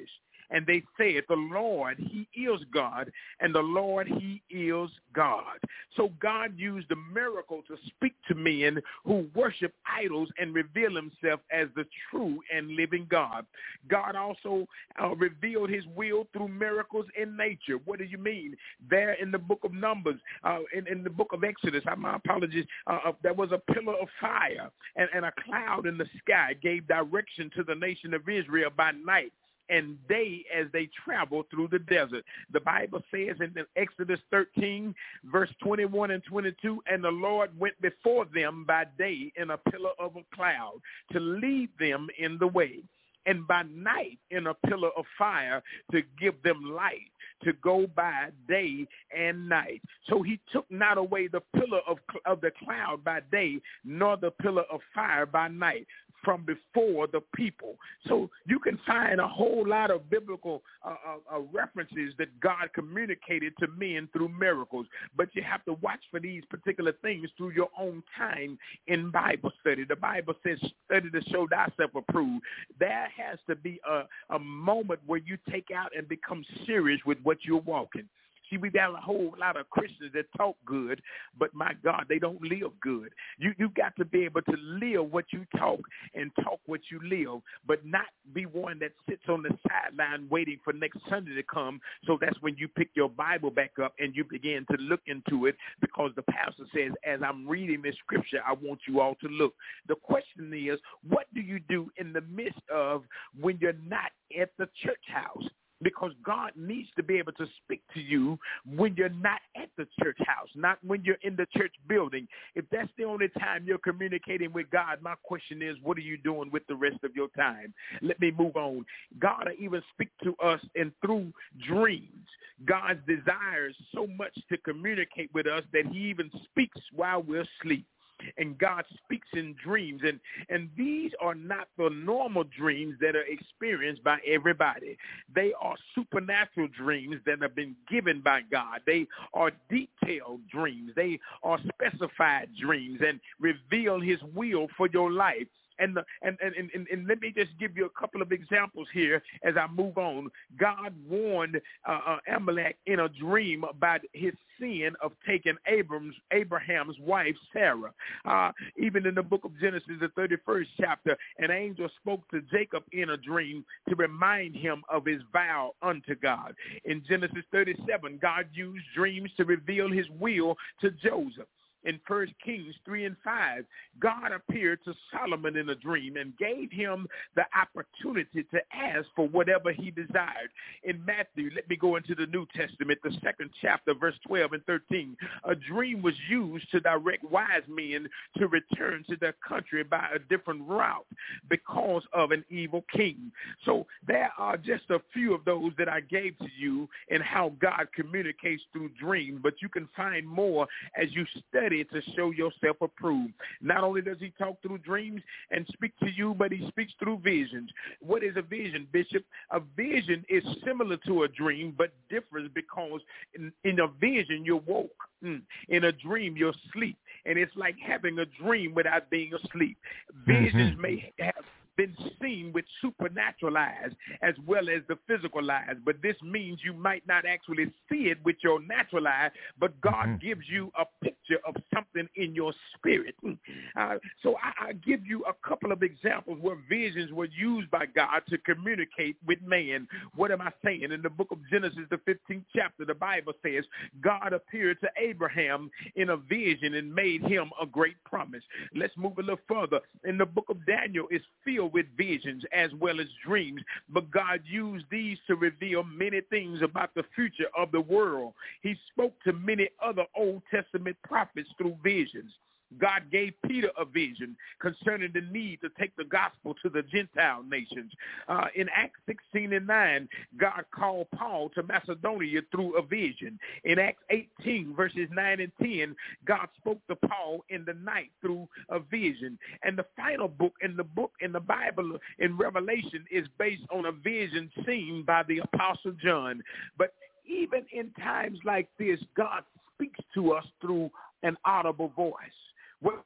And they said, the Lord, he is God, and the Lord, he is God. So God used the miracle to speak to men who worship idols and reveal himself as the true and living God. God also uh, revealed his will through miracles in nature. What do you mean? There in the book of Numbers, uh, in, in the book of Exodus, uh, my apologies, uh, uh, there was a pillar of fire and, and a cloud in the sky gave direction to the nation of Israel by night and day as they traveled through the desert. The Bible says in Exodus thirteen, verse twenty-one and twenty-two, and the Lord went before them by day in a pillar of a cloud to lead them in the way, and by night in a pillar of fire to give them light, to go by day and night. So he took not away the pillar of, of the cloud by day, nor the pillar of fire by night from before the people. So you can find a whole lot of biblical uh, uh, uh, references that God communicated to men through miracles, but you have to watch for these particular things through your own time in Bible study. The Bible says, study to show thyself approved. There has to be a, a moment where you take out and become serious with what you're walking. See, we got a whole lot of Christians that talk good, but my God, they don't live good. You you got to be able to live what you talk and talk what you live, but not be one that sits on the sideline waiting for next Sunday to come. So that's when you pick your Bible back up and you begin to look into it, because the pastor says, as I'm reading this scripture, I want you all to look. The question is, what do you do in the midst of when you're not at the church house? Because God needs to be able to speak to you when you're not at the church house, not when you're in the church building. If that's the only time you're communicating with God, my question is, what are you doing with the rest of your time? Let me move on. God will even speak to us and through dreams. God desires so much to communicate with us that he even speaks while we're asleep. And God speaks in dreams, and, and these are not the normal dreams that are experienced by everybody. They are supernatural dreams that have been given by God. They are detailed dreams. They are specified dreams and reveal his will for your life. And, the, and, and, and, and let me just give you a couple of examples here as I move on. God warned uh, uh, Amalek in a dream about his sin of taking Abram's, Abraham's wife, Sarah. Uh, even in the book of Genesis, the thirty-first chapter, an angel spoke to Jacob in a dream to remind him of his vow unto God. In Genesis thirty-seven, God used dreams to reveal his will to Joseph. In First Kings three and five, God appeared to Solomon in a dream and gave him the opportunity to ask for whatever he desired. In Matthew, let me go into the New Testament, the second chapter, verse twelve and thirteen. A dream was used to direct wise men to return to their country by a different route because of an evil king. So there are just a few of those that I gave to you and how God communicates through dreams, but you can find more as you study to show yourself approved. Not only does he talk through dreams and speak to you, but he speaks through visions. What is a vision, Bishop? A vision is similar to a dream, but differs because in, in a vision, you're woke. Mm. In a dream, you're asleep. And it's like having a dream without being asleep. Visions mm-hmm. may have been seen with supernatural eyes as well as the physical eyes, but this means you might not actually see it with your natural eye, but God mm-hmm. gives you a picture of something in your spirit. Uh, so I, I give you a couple of examples where visions were used by God to communicate with man. What am I saying? In the book of Genesis, the fifteenth chapter, the Bible says God appeared to Abraham in a vision and made him a great promise. Let's move a little further. In the book of Daniel, it's filled with visions as well as dreams, but God used these to reveal many things about the future of the world. He spoke to many other Old Testament prophets through visions. God gave Peter a vision concerning the need to take the gospel to the Gentile nations. Uh, in Acts sixteen and nine, God called Paul to Macedonia through a vision. In Acts eighteen, verses nine and ten, God spoke to Paul in the night through a vision. And the final book in the book in the Bible in Revelation is based on a vision seen by the Apostle John. But even in times like this, God speaks to us through an audible voice. What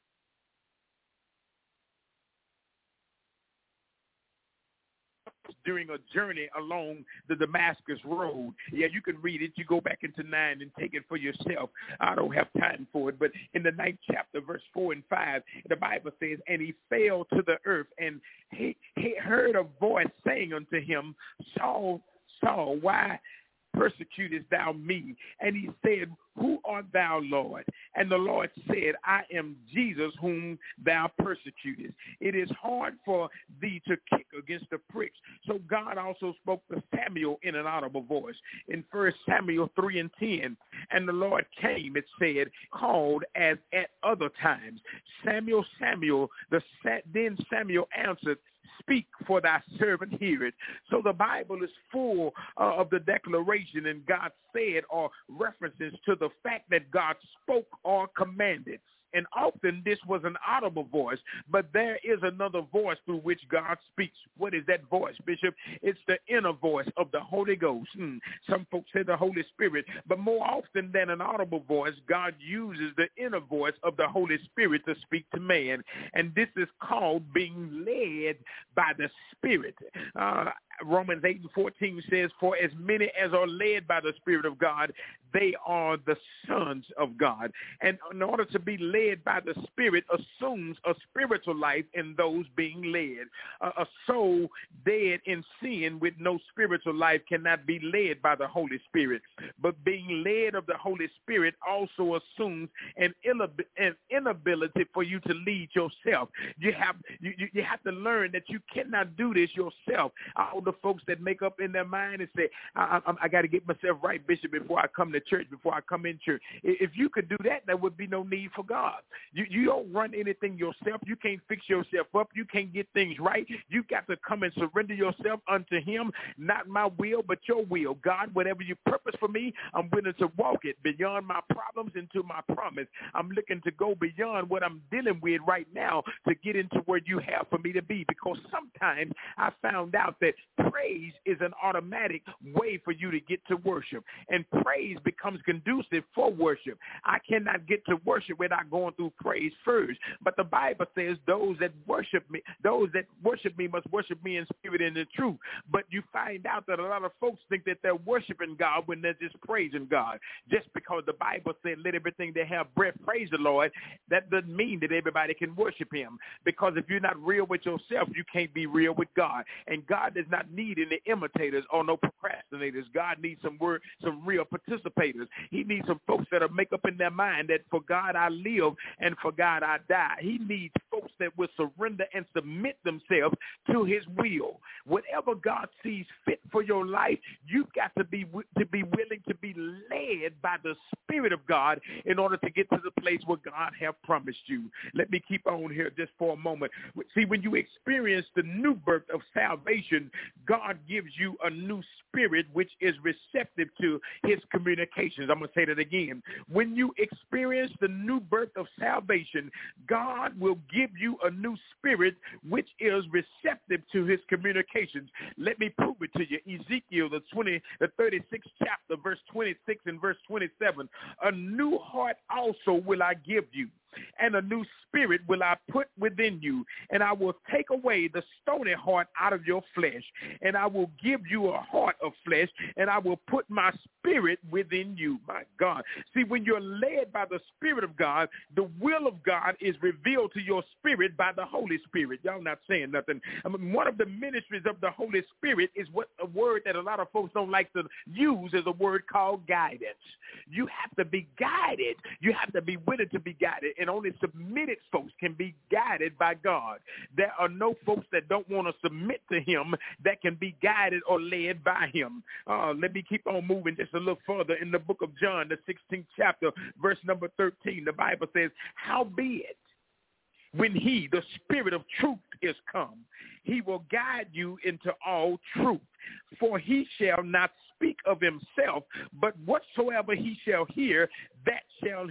during a journey along the Damascus road. Yeah, you can read it. You go back into nine and take it for yourself. I don't have time for it. But in the ninth chapter, verse four and five, the Bible says, and he fell to the earth, and he, he heard a voice saying unto him, Saul, Saul, why persecutest thou me? And he said, who art thou, Lord? And the Lord said, I am Jesus whom thou persecutest. It is hard for thee to kick against the pricks. So God also spoke to Samuel in an audible voice in First Samuel three and ten. And the Lord came, it said, called as at other times, Samuel, Samuel. The Then Samuel answered, speak, for thy servant heareth. So the Bible is full uh, of the declaration, and God said, or references to the fact that God spoke or commanded. And often this was an audible voice, but there is another voice through which God speaks. What is that voice, Bishop? It's the inner voice of the Holy Ghost. Hmm. Some folks say the Holy Spirit, but more often than an audible voice, God uses the inner voice of the Holy Spirit to speak to man. And this is called being led by the Spirit. Uh, Romans eight and fourteen says, for as many as are led by the Spirit of God, they are the sons of God. And in order to be led by the Spirit assumes a spiritual life in those being led. Uh, a soul dead in sin with no spiritual life cannot be led by the Holy Spirit. But being led of the Holy Spirit also assumes an, an inability for you to lead yourself. You have you, you have to learn that you cannot do this yourself. All the folks that make up in their mind and say, I, I, I got to get myself right, Bishop, before I come to church, before I come in church. If you could do that, there would be no need for God. You, you don't run anything yourself. You can't fix yourself up. You can't get things right. You got to come and surrender yourself unto him. Not my will, but your will. God, whatever you purpose for me, I'm willing to walk it beyond my problems into my promise. I'm looking to go beyond what I'm dealing with right now to get into where you have for me to be, because sometimes I found out that praise is an automatic way for you to get to worship, and praise becomes conducive for worship. I cannot get to worship without going through praise first. But the Bible says those that worship me, those that worship me must worship me in spirit and in truth. But you find out that a lot of folks think that they're worshiping God when they're just praising God. Just because the Bible said, let everything that have breath praise the Lord, that doesn't mean that everybody can worship him. Because if you're not real with yourself, you can't be real with God. And God does not need any imitators or no procrastinators. God needs some word, some real participators. He needs some folks that are make up in their mind that for God I live and for God I die. He needs folks that will surrender and submit themselves to his will. Whatever God sees fit for your life, you've got to be to be willing to be led by the Spirit of God in order to get to the place where God has promised you. Let me keep on here just for a moment. See, when you experience the new birth of salvation, God gives you a new spirit which is receptive to his communications. I'm going to say that again. When you experience the new birth of salvation, God will give you a new spirit which is receptive to his communications. Let me prove it to you. Ezekiel, the twenty, the thirty-sixth chapter, verse twenty-six and verse twenty-seven. A new heart also will I give you, and a new spirit will I put within you, and I will take away the stony heart out of your flesh, and I will give you a heart of flesh, and I will put my spirit within you. My God. See, when you're led by the Spirit of God, the will of God is revealed to your spirit by the Holy Spirit. Y'all not saying nothing. I mean, one of the ministries of the Holy Spirit is what a word that a lot of folks don't like to use is a word called guidance. You have to be guided. You have to be willing to be guided, and only submitted folks can be guided by God. There are no folks that don't want to submit to him that can be guided or led by him. Uh, let me keep on moving just a little further. In the book of John, the sixteenth chapter, verse number thirteen, the Bible says, howbeit, when he, the Spirit of truth, is come, he will guide you into all truth. For he shall not speak of himself, but whatsoever he shall hear, that shall he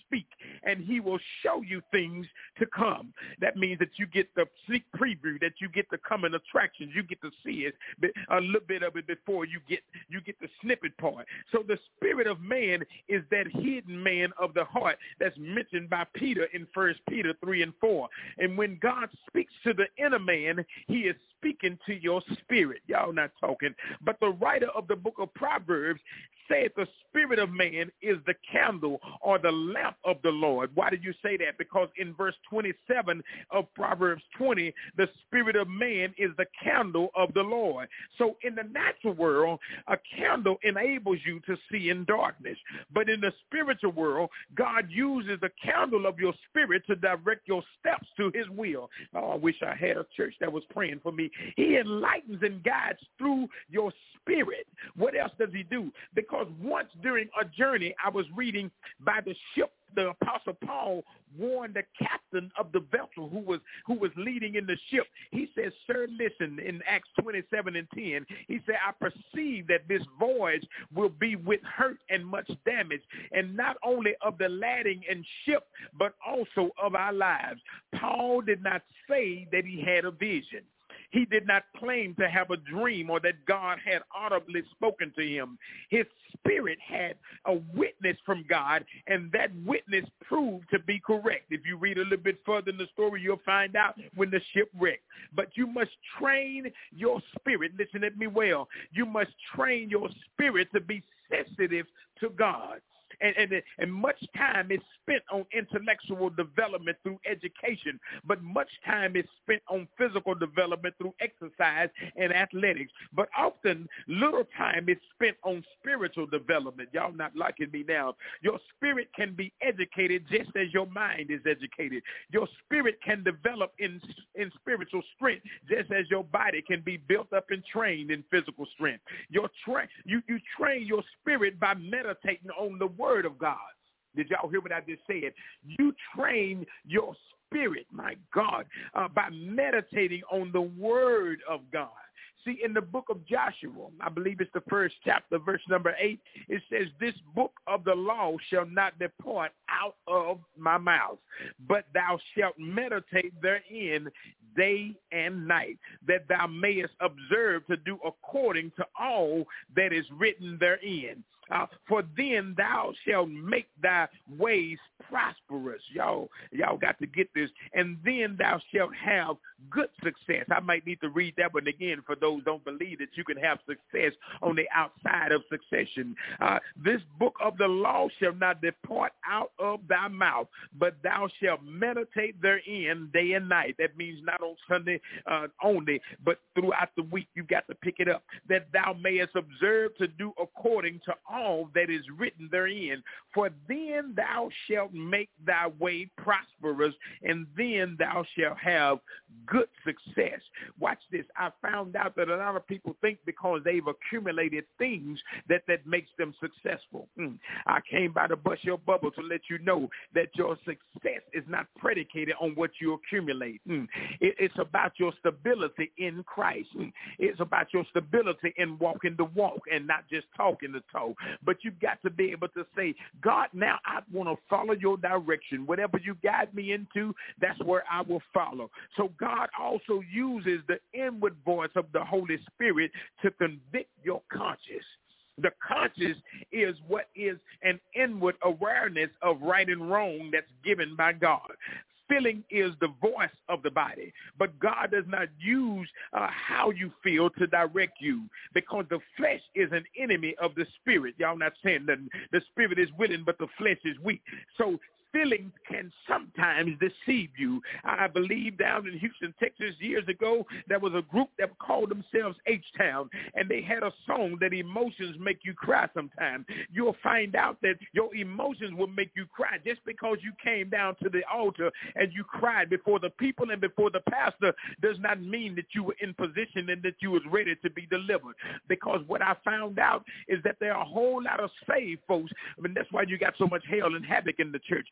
speak, and he will show you things to come. That means that you get the sneak preview, that you get the coming attractions, you get to see it, a little bit of it before you get you get the snippet part. So the spirit of man is that hidden man of the heart that's mentioned by Peter in First Peter three and four. And when God speaks to the inner man, he is speaking to your spirit. Y'all not talking. But the writer of the book of Proverbs said the spirit of man is the candle or the lamp of the Lord. Why did you say that? Because in verse twenty-seven of Proverbs twenty, the spirit of man is the candle of the Lord. So in the natural world, a candle enables you to see in darkness. But in the spiritual world, God uses the candle of your spirit to direct your steps to his will. Oh, I wish I had a church that was praying for me. He enlightens and guides through your spirit. What else does he do? Because once during a journey, I was reading by the ship, the Apostle Paul warned the captain of the vessel who was who was leading in the ship. He said, sir, listen, in Acts twenty-seven and ten, he said, I perceive that this voyage will be with hurt and much damage, and not only of the lading and ship, but also of our lives. Paul did not say that he had a vision. He did not claim to have a dream or that God had audibly spoken to him. His spirit had a witness from God, and that witness proved to be correct. If you read a little bit further in the story, you'll find out when the ship wrecked. But you must train your spirit. Listen at me well. You must train your spirit to be sensitive to God. And, and, and much time is spent on intellectual development through education, but much time is spent on physical development through exercise and athletics. But often, little time is spent on spiritual development. Y'all not liking me now. Your spirit can be educated just as your mind is educated. Your spirit can develop in, in spiritual strength just as your body can be built up and trained in physical strength. Your tra- you, you train your spirit by meditating on the word of God. Did y'all hear what I just said? You train your spirit, my God, uh, by meditating on the word of God. See, in the book of Joshua, I believe it's the first chapter, verse number eight, it says, this book of the law shall not depart out of my mouth, but thou shalt meditate therein day and night, that thou mayest observe to do according to all that is written therein. Uh, for then thou shalt make thy ways prosperous. Y'all, y'all got to get this. And then thou shalt have good success. I might need to read that one again for those who don't believe that you can have success on the outside of succession. Uh, this book of the law shall not depart out of thy mouth, but thou shalt meditate therein day and night. That means not on Sunday uh, only, but throughout the week. You got to pick it up. That thou mayest observe to do according to all that is written therein. For then thou shalt make thy way prosperous, and then thou shalt have good success. Watch this. I found out that a lot of people think because they've accumulated things that that makes them successful. Mm. I came by to bust your bubble to let you know that your success is not predicated on what you accumulate. Mm. It, it's about your stability in Christ. Mm. It's about your stability in walking the walk and not just talking the talk. But you've got to be able to say, God, now I want to follow your direction. Whatever you guide me into, that's where I will follow. So God also uses the inward voice of the Holy Spirit to convict your conscience. The conscience is what is an inward awareness of right and wrong that's given by God. Feeling is the voice of the body, but God does not use uh, how you feel to direct you, because the flesh is an enemy of the spirit. Y'all not saying that the spirit is willing, but the flesh is weak. So feelings can sometimes deceive you. I believe down in Houston, Texas, years ago, there was a group that called themselves H-Town, and they had a song that emotions make you cry sometimes. You'll find out that your emotions will make you cry just because you came down to the altar and you cried before the people and before the pastor does not mean that you were in position and that you was ready to be delivered. Because what I found out is that there are a whole lot of saved folks. I mean, that's why you got so much hell and havoc in the church.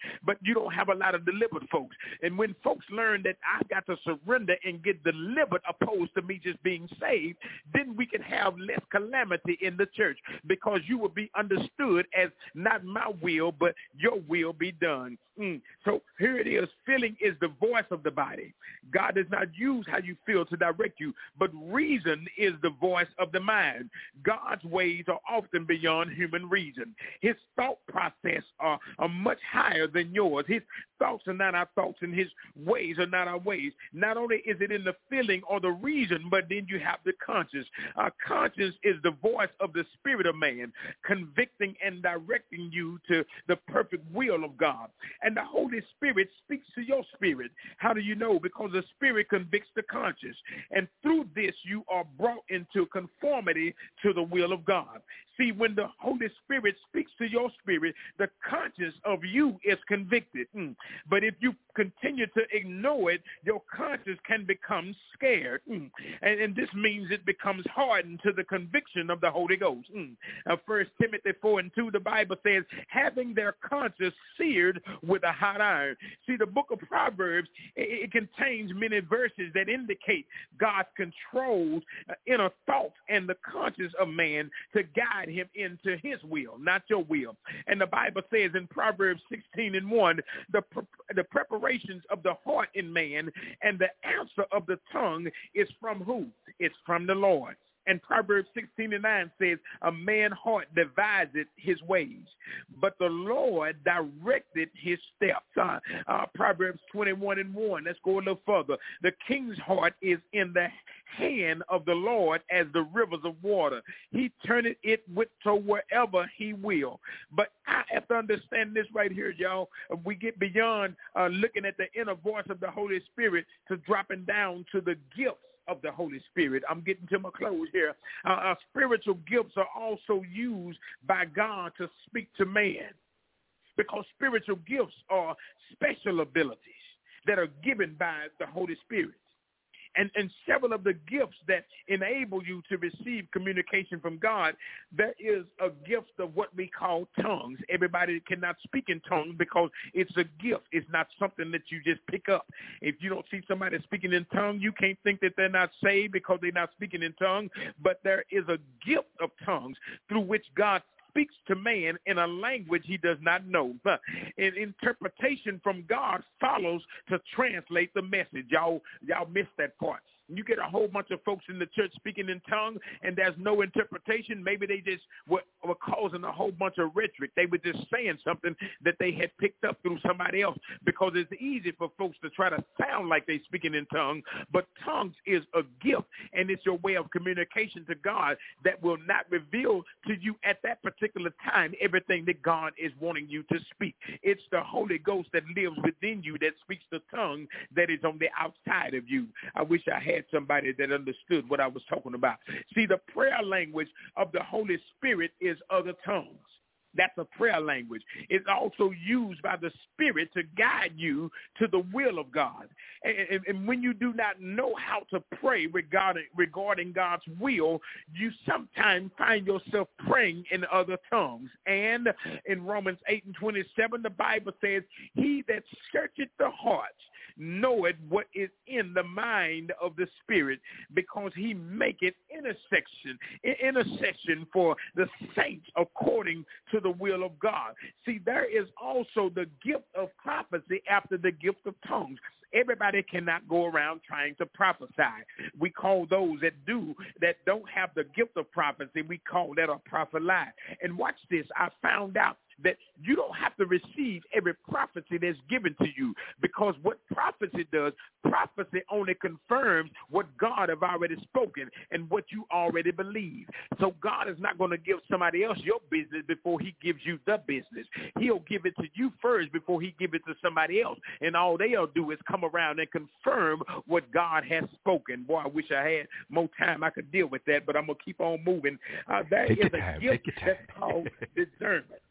but you don't have a lot of delivered folks. And when folks learn that I've got to surrender and get delivered opposed to me just being saved, then we can have less calamity in the church, because you will be understood as not my will, but your will be done. Mm. So here it is. Feeling is the voice of the body. God does not use how you feel to direct you, but reason is the voice of the mind. God's ways are often beyond human reason. His thought process are, are much higher than yours. His thoughts are not our thoughts, and his ways are not our ways. Not only is it in the feeling or the reason, but then you have the conscience. Our conscience is the voice of the spirit of man, convicting and directing you to the perfect will of God. And the Holy Spirit speaks to your spirit. How do you know? Because the Spirit convicts the conscience. And through this, you are brought into conformity to the will of God. See, when the Holy Spirit speaks to your spirit, the conscience of you is convicted. Mm. But if you continue to ignore it, your conscience can become scared. Mm. And, and this means it becomes hardened to the conviction of the Holy Ghost. Mm. Uh, First Timothy four and two, the Bible says, having their conscience seared with a hot iron. See, the book of Proverbs, it, it contains many verses that indicate God controls uh, inner thoughts and the conscience of man to guide him into his will, not your will. And the Bible says in Proverbs sixteen and one, the, the preparations of the heart in man and the answer of the tongue is from who? It's from the Lord. And Proverbs sixteen and nine says, a man's heart deviseth his ways, but the Lord directed his steps. Uh, uh, Proverbs twenty-one and one, let's go a little further. The king's heart is in the hand of the Lord as the rivers of water. He turneth it with to wherever he will. But I have to understand this right here, y'all. We get beyond uh, looking at the inner voice of the Holy Spirit to dropping down to the gifts of the Holy Spirit. I'm getting to my close here. Uh, our spiritual gifts are also used by God to speak to man, because spiritual gifts are special abilities that are given by the Holy Spirit. And, and several of the gifts that enable you to receive communication from God, there is a gift of what we call tongues. Everybody cannot speak in tongues because it's a gift. It's not something that you just pick up. If you don't see somebody speaking in tongues, you can't think that they're not saved because they're not speaking in tongues. But there is a gift of tongues through which God speaks to man in a language he does not know. And interpretation from God follows to translate the message. Y'all, y'all missed that part. You get a whole bunch of folks in the church speaking in tongues, and there's no interpretation. Maybe they just were, were causing a whole bunch of rhetoric. They were just saying something that they had picked up through somebody else, because it's easy for folks to try to sound like they're speaking in tongues. But tongues is a gift, and it's your way of communication to God that will not reveal to you at that particular time everything that God is wanting you to speak. It's the Holy Ghost that lives within you that speaks the tongue that is on the outside of you. I wish I had somebody that understood what I was talking about. See, the prayer language of the Holy Spirit is other tongues. That's a prayer language. It's also used by the Spirit to guide you to the will of God. And, and, and when you do not know how to pray regarding, regarding God's will, you sometimes find yourself praying in other tongues. And in Romans eight and twenty-seven, the Bible says, he that searcheth the hearts knoweth what is in the mind of the Spirit, because he maketh intercession, intercession for the saints according to the will of God. See, there is also the gift of prophecy after the gift of tongues. Everybody cannot go around trying to prophesy. We call those that do, that don't have the gift of prophecy, we call that a prophet lie. And watch this. I found out that you don't have to receive every prophecy that's given to you, because what prophecy does, prophecy only confirms what God have already spoken and what you already believe. So God is not going to give somebody else your business before he gives you the business. He'll give it to you first before he give it to somebody else. And all they'll do is come around and confirm what God has spoken. Boy, I wish I had more time I could deal with that, but I'm going to keep on moving. Uh, there Take is a time. gift that's called discernment.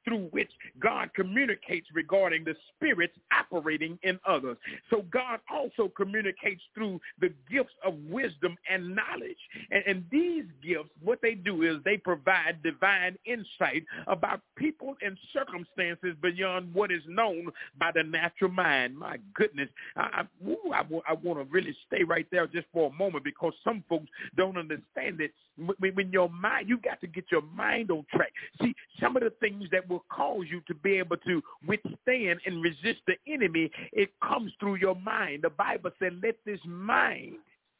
through which God communicates regarding the spirits operating in others. So God also communicates through the gifts of wisdom and knowledge. And, and these gifts, what they do is they provide divine insight about people and circumstances beyond what is known by the natural mind. My goodness, I, I, ooh, I, I want to really stay right there just for a moment, because some folks don't understand it. When, when your mind, you got to get your mind on track. See, some of the things that will cause you to be able to withstand and resist the enemy, it comes through your mind. The Bible said, let this mind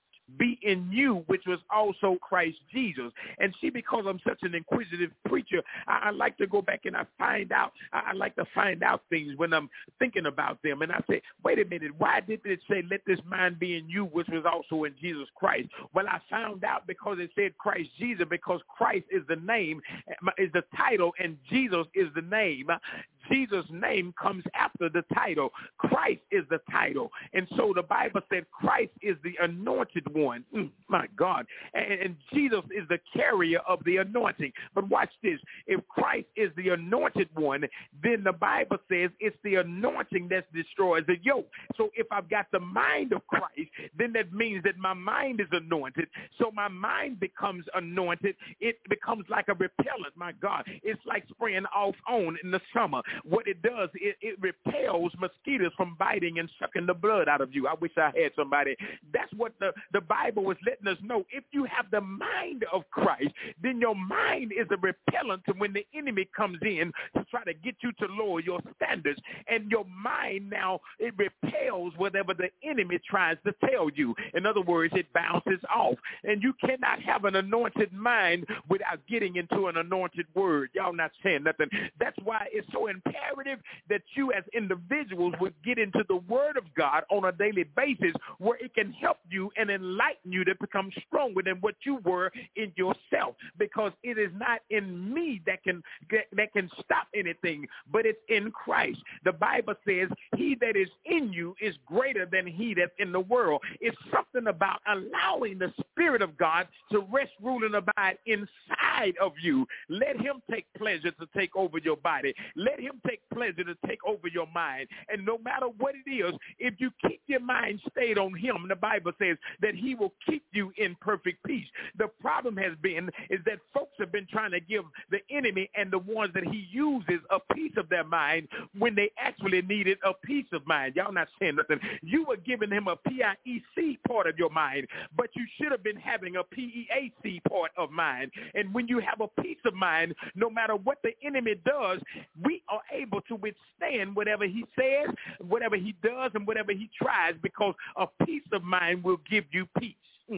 be in you, which was also Christ Jesus. And see, because I'm such an inquisitive preacher, I, I like to go back and I find out, I, I like to find out things when I'm thinking about them. And I say, wait a minute, why did it say, let this mind be in you, which was also in Jesus Christ? Well, I found out because it said Christ Jesus, because Christ is the name, is the title, and Jesus is the name. Jesus' name comes after the title. Christ is the title. And so the Bible said Christ is the anointed one. Mm, my God. And, and Jesus is the carrier of the anointing. But watch this. If Christ is the anointed one, then the Bible says it's the anointing that destroys the yoke. So if I've got the mind of Christ, then that means that my mind is anointed. So my mind becomes anointed. It becomes like a repellent. My God. It's like spraying off on in the summer. What it does, it, it repels mosquitoes from biting and sucking the blood out of you. I wish I had somebody. That's what the, the Bible was letting us know. If you have the mind of Christ, then your mind is a repellent to when the enemy comes in to try to get you to lower your standards. And your mind now, it repels whatever the enemy tries to tell you. In other words, it bounces off. And you cannot have an anointed mind without getting into an anointed word. Y'all not saying nothing. That's why it's so important imperative that you as individuals would get into the Word of God on a daily basis, where it can help you and enlighten you to become stronger than what you were in yourself, because it is not in me that can that can stop anything, but it's in Christ. The Bible says he that is in you is greater than he that's in the world. It's something about allowing the Spirit of God to rest, rule, and abide inside of you. Let him take pleasure to take over your body. Let him take pleasure to take over your mind. And no matter what it is, if you keep your mind stayed on him, the Bible says that he will keep you in perfect peace. The problem has been is that folks have been trying to give the enemy and the ones that he uses a piece of their mind when they actually needed a piece of mind. Y'all not saying nothing. You were giving him a P I E C part of your mind, but you should have been having a P E A C part of mind. And when you have a peace of mind, no matter what the enemy does, we are able to withstand whatever he says, whatever he does, and whatever he tries, because a peace of mind will give you peace.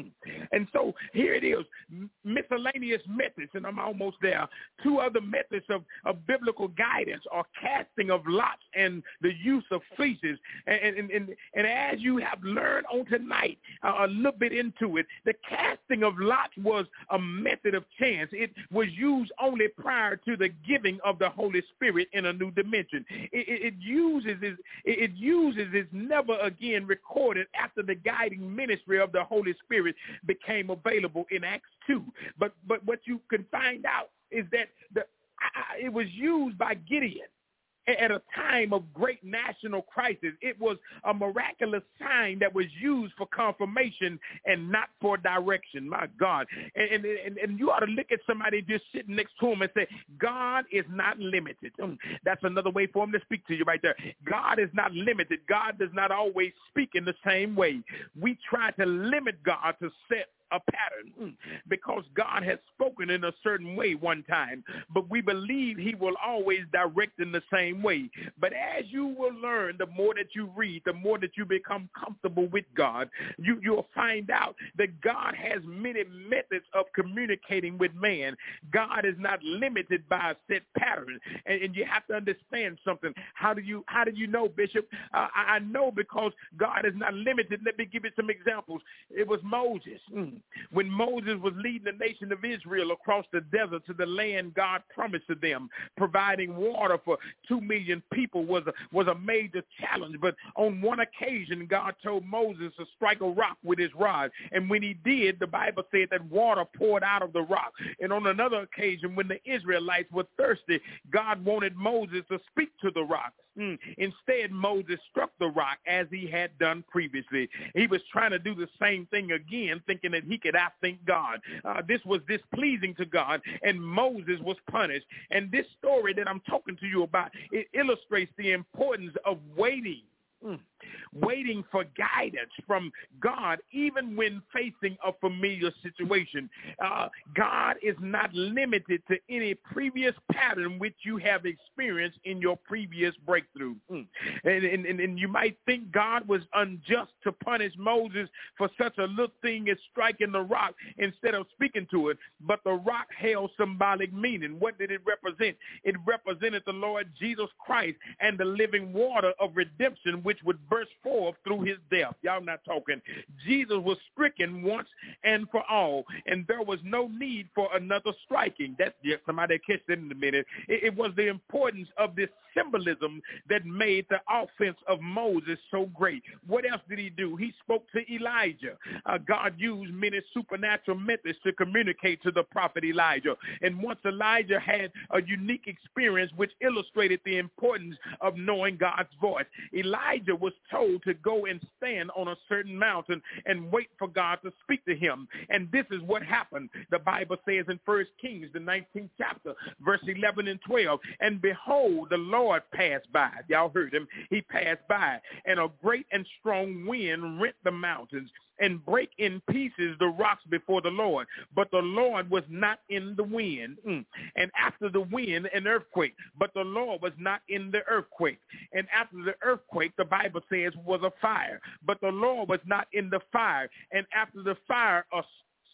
And so here it is, miscellaneous methods, and I'm almost there. Two other methods of, of biblical guidance are casting of lots and the use of fleeces. And, and, and, and as you have learned on tonight, uh, a little bit into it, the casting of lots was a method of chance. It was used only prior to the giving of the Holy Spirit in a new dimension. It, it, it uses is it uses is never again recorded after the guiding ministry of the Holy Spirit became available in Acts two. But but what you can find out is that the I, it was used by Gideon at a time of great national crisis. It was a miraculous sign that was used for confirmation and not for direction. My God. And, and, and you ought to look at somebody just sitting next to him and say, God is not limited. That's another way for him to speak to you right there. God is not limited. God does not always speak in the same way. We try to limit God to set a pattern because God has spoken in a certain way one time, but we believe he will always direct in the same way. But as you will learn, the more that you read, the more that you become comfortable with God, you, you'll find out that God has many methods of communicating with man. God is not limited by a set pattern, and, and you have to understand something. How do you how do you know, Bishop? Uh, I, I know because God is not limited. Let me give you some examples. It was Moses. Mm. When Moses was leading the nation of Israel across the desert to the land God promised to them, providing water for two million people was a, was a major challenge. But on one occasion, God told Moses to strike a rock with his rod. And when he did, the Bible said that water poured out of the rock. And on another occasion, when the Israelites were thirsty, God wanted Moses to speak to the rock. Mm. Instead, Moses struck the rock as he had done previously. He was trying to do the same thing again, thinking that he could outthink God. Uh, this was displeasing to God, and Moses was punished. And this story that I'm talking to you about, it illustrates the importance of waiting. Mm. Waiting for guidance from God, even when facing a familiar situation. Uh, God is not limited to any previous pattern which you have experienced in your previous breakthrough. Mm. And, and, and you might think God was unjust to punish Moses for such a little thing as striking the rock instead of speaking to it, but the rock held symbolic meaning. What did it represent? It represented the Lord Jesus Christ and the living water of redemption, which would burst forth through his death. Y'all not talking. Jesus was stricken once and for all, and there was no need for another striking. That's yeah, somebody catch that in a minute. It, it was the importance of this symbolism that made the offense of Moses so great. What else did he do? He spoke to Elijah. Uh, God used many supernatural methods to communicate to the prophet Elijah. And once Elijah had a unique experience which illustrated the importance of knowing God's voice. Elijah was told to go and stand on a certain mountain and wait for God to speak to him. And this is what happened. The Bible says in First Kings, the nineteenth chapter, verse eleven and twelve, and behold, the Lord passed by. Y'all heard him. He passed by, and a great and strong wind rent the mountains and break in pieces the rocks before the Lord. But the Lord was not in the wind. Mm. And after the wind, an earthquake. But the Lord was not in the earthquake. And after the earthquake, the Bible says, was a fire. But the Lord was not in the fire. And after the fire, a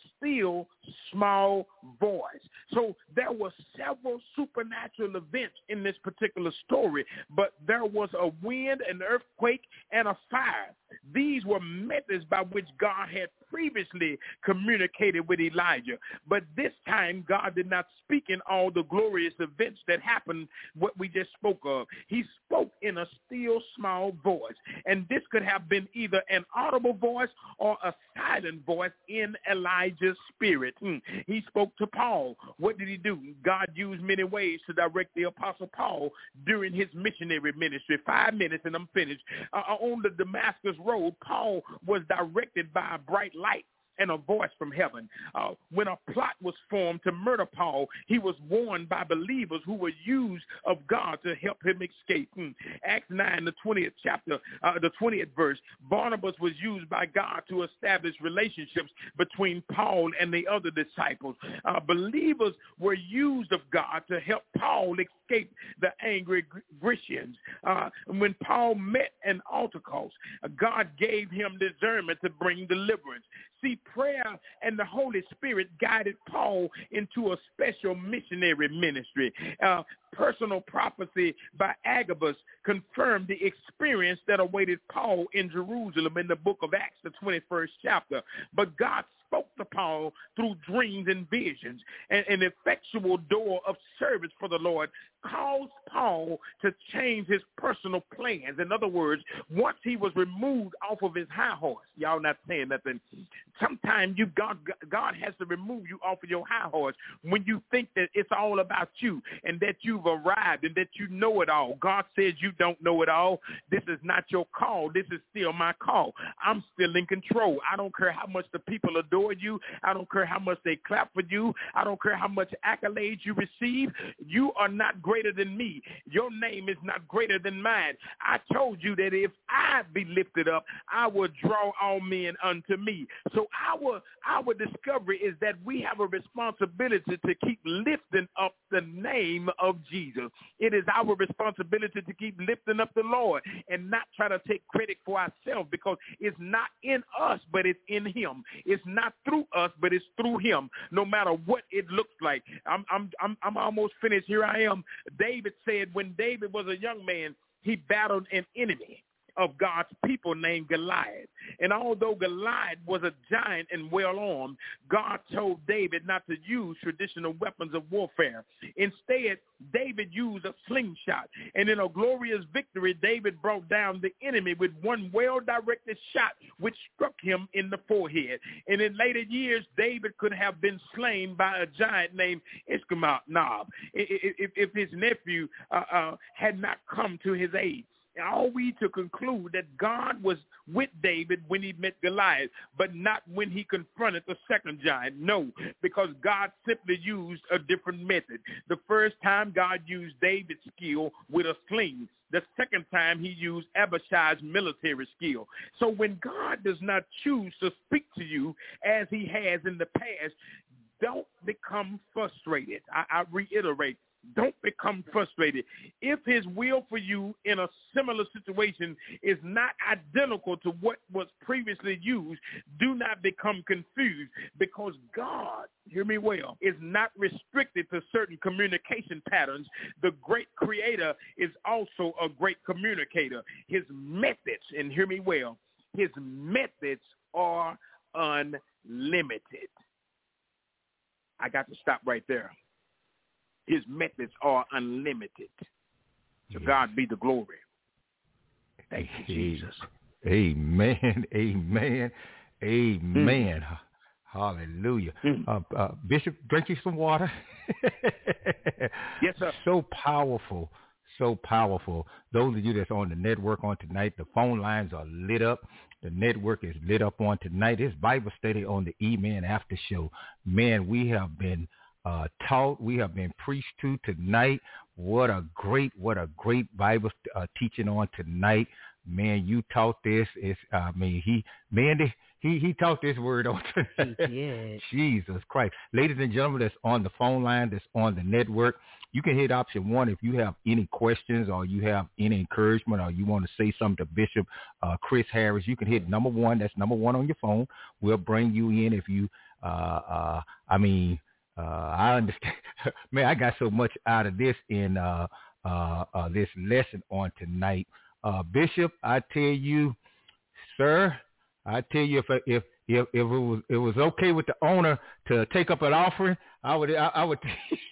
still small voice. So there were several supernatural events in this particular story, but there was a wind, an earthquake, and a fire. These were methods by which God had previously communicated with Elijah. But this time, God did not speak in all the glorious events that happened, what we just spoke of. He spoke in a still small voice. And this could have been either an audible voice or a silent voice in Elijah's spirit. Mm. He spoke to Paul. What did he do? God used many ways to direct the Apostle Paul during his missionary ministry. Five minutes and I'm finished. Uh, on the Damascus Road, Paul was directed by a bright light and a voice from heaven. Uh, when a plot was formed to murder Paul, he was warned by believers who were used of God to help him escape. Hmm. Acts nine, the twentieth chapter, uh, the twentieth verse, Barnabas was used by God to establish relationships between Paul and the other disciples. Uh, believers were used of God to help Paul escape the angry Grecians. Uh, when Paul met an Antipas, God gave him discernment to bring deliverance. See, prayer and the Holy Spirit guided Paul into a special missionary ministry. Uh, personal prophecy by Agabus confirmed the experience that awaited Paul in Jerusalem in the book of Acts, the twenty-first chapter. But God spoke to Paul through dreams and visions. And an effectual door of service for the Lord caused Paul to change his personal plans. In other words, once he was removed off of his high horse, y'all not saying nothing. Sometimes you God, God has to remove you off of your high horse when you think that it's all about you and that you've arrived and that you know it all. God says you don't know it all. This is not your call. This is still my call. I'm still in control. I don't care how much the people adore you. I don't care how much they clap for you. I don't care how much accolades you receive. You are not greater than me. Your name is not greater than mine. I told you that if I be lifted up, I will draw all men unto me. So our our discovery is that we have a responsibility to keep lifting up the name of Jesus. It is our responsibility to keep lifting up the Lord and not try to take credit for ourselves, because it's not in us, but it's in him. It's not through us, but it's through him, no matter what it looks like. I'm I'm I'm, I'm almost finished. Here I am. David said when David was a young man, he battled an enemy. of God's people named Goliath. And although Goliath was a giant and well-armed, God told David not to use traditional weapons of warfare. Instead, David used a slingshot. And in a glorious victory, David brought down the enemy with one well-directed shot, which struck him in the forehead. And in later years, David could have been slain by a giant named Ishmael if, if his nephew uh, uh, had not come to his aid. Are we to conclude that God was with David when he met Goliath, but not when he confronted the second giant? No, because God simply used a different method. The first time God used David's skill with a sling. The second time he used Abishai's military skill. So when God does not choose to speak to you as he has in the past, don't become frustrated. I, I reiterate. Don't become frustrated. If his will for you in a similar situation is not identical to what was previously used, do not become confused, because God, hear me well, is not restricted to certain communication patterns. The great creator is also a great communicator. His methods, and hear me well, his methods are unlimited. I got to stop right there. His methods are unlimited. To yes. God be the glory. Thank you, Jesus. Amen. Amen. Amen. Mm. Hallelujah. Mm. Uh, uh, Bishop, drink you some water. Yes, sir. So powerful. So powerful. Those of you that's on the network on tonight, the phone lines are lit up. The network is lit up on tonight. It's Bible study on the E-Man After Show. Man, we have been Uh, taught. We have been preached to tonight. What a great, what a great Bible uh, teaching on tonight. Man, you taught this. It's, I mean, he, man, he, he taught this word on tonight. Yes. Jesus Christ. Ladies and gentlemen, that's on the phone line, that's on the network. You can hit option one if you have any questions or you have any encouragement or you want to say something to Bishop uh, Chris Harris. You can hit number one. That's number one on your phone. We'll bring you in if you, uh, uh, I mean, Uh, I understand. Man, I got so much out of this in uh, uh, uh, this lesson on tonight. Uh, Bishop, I tell you, sir, I tell you, if if if, if it was it was okay with the owner to take up an offering, I would I, I would.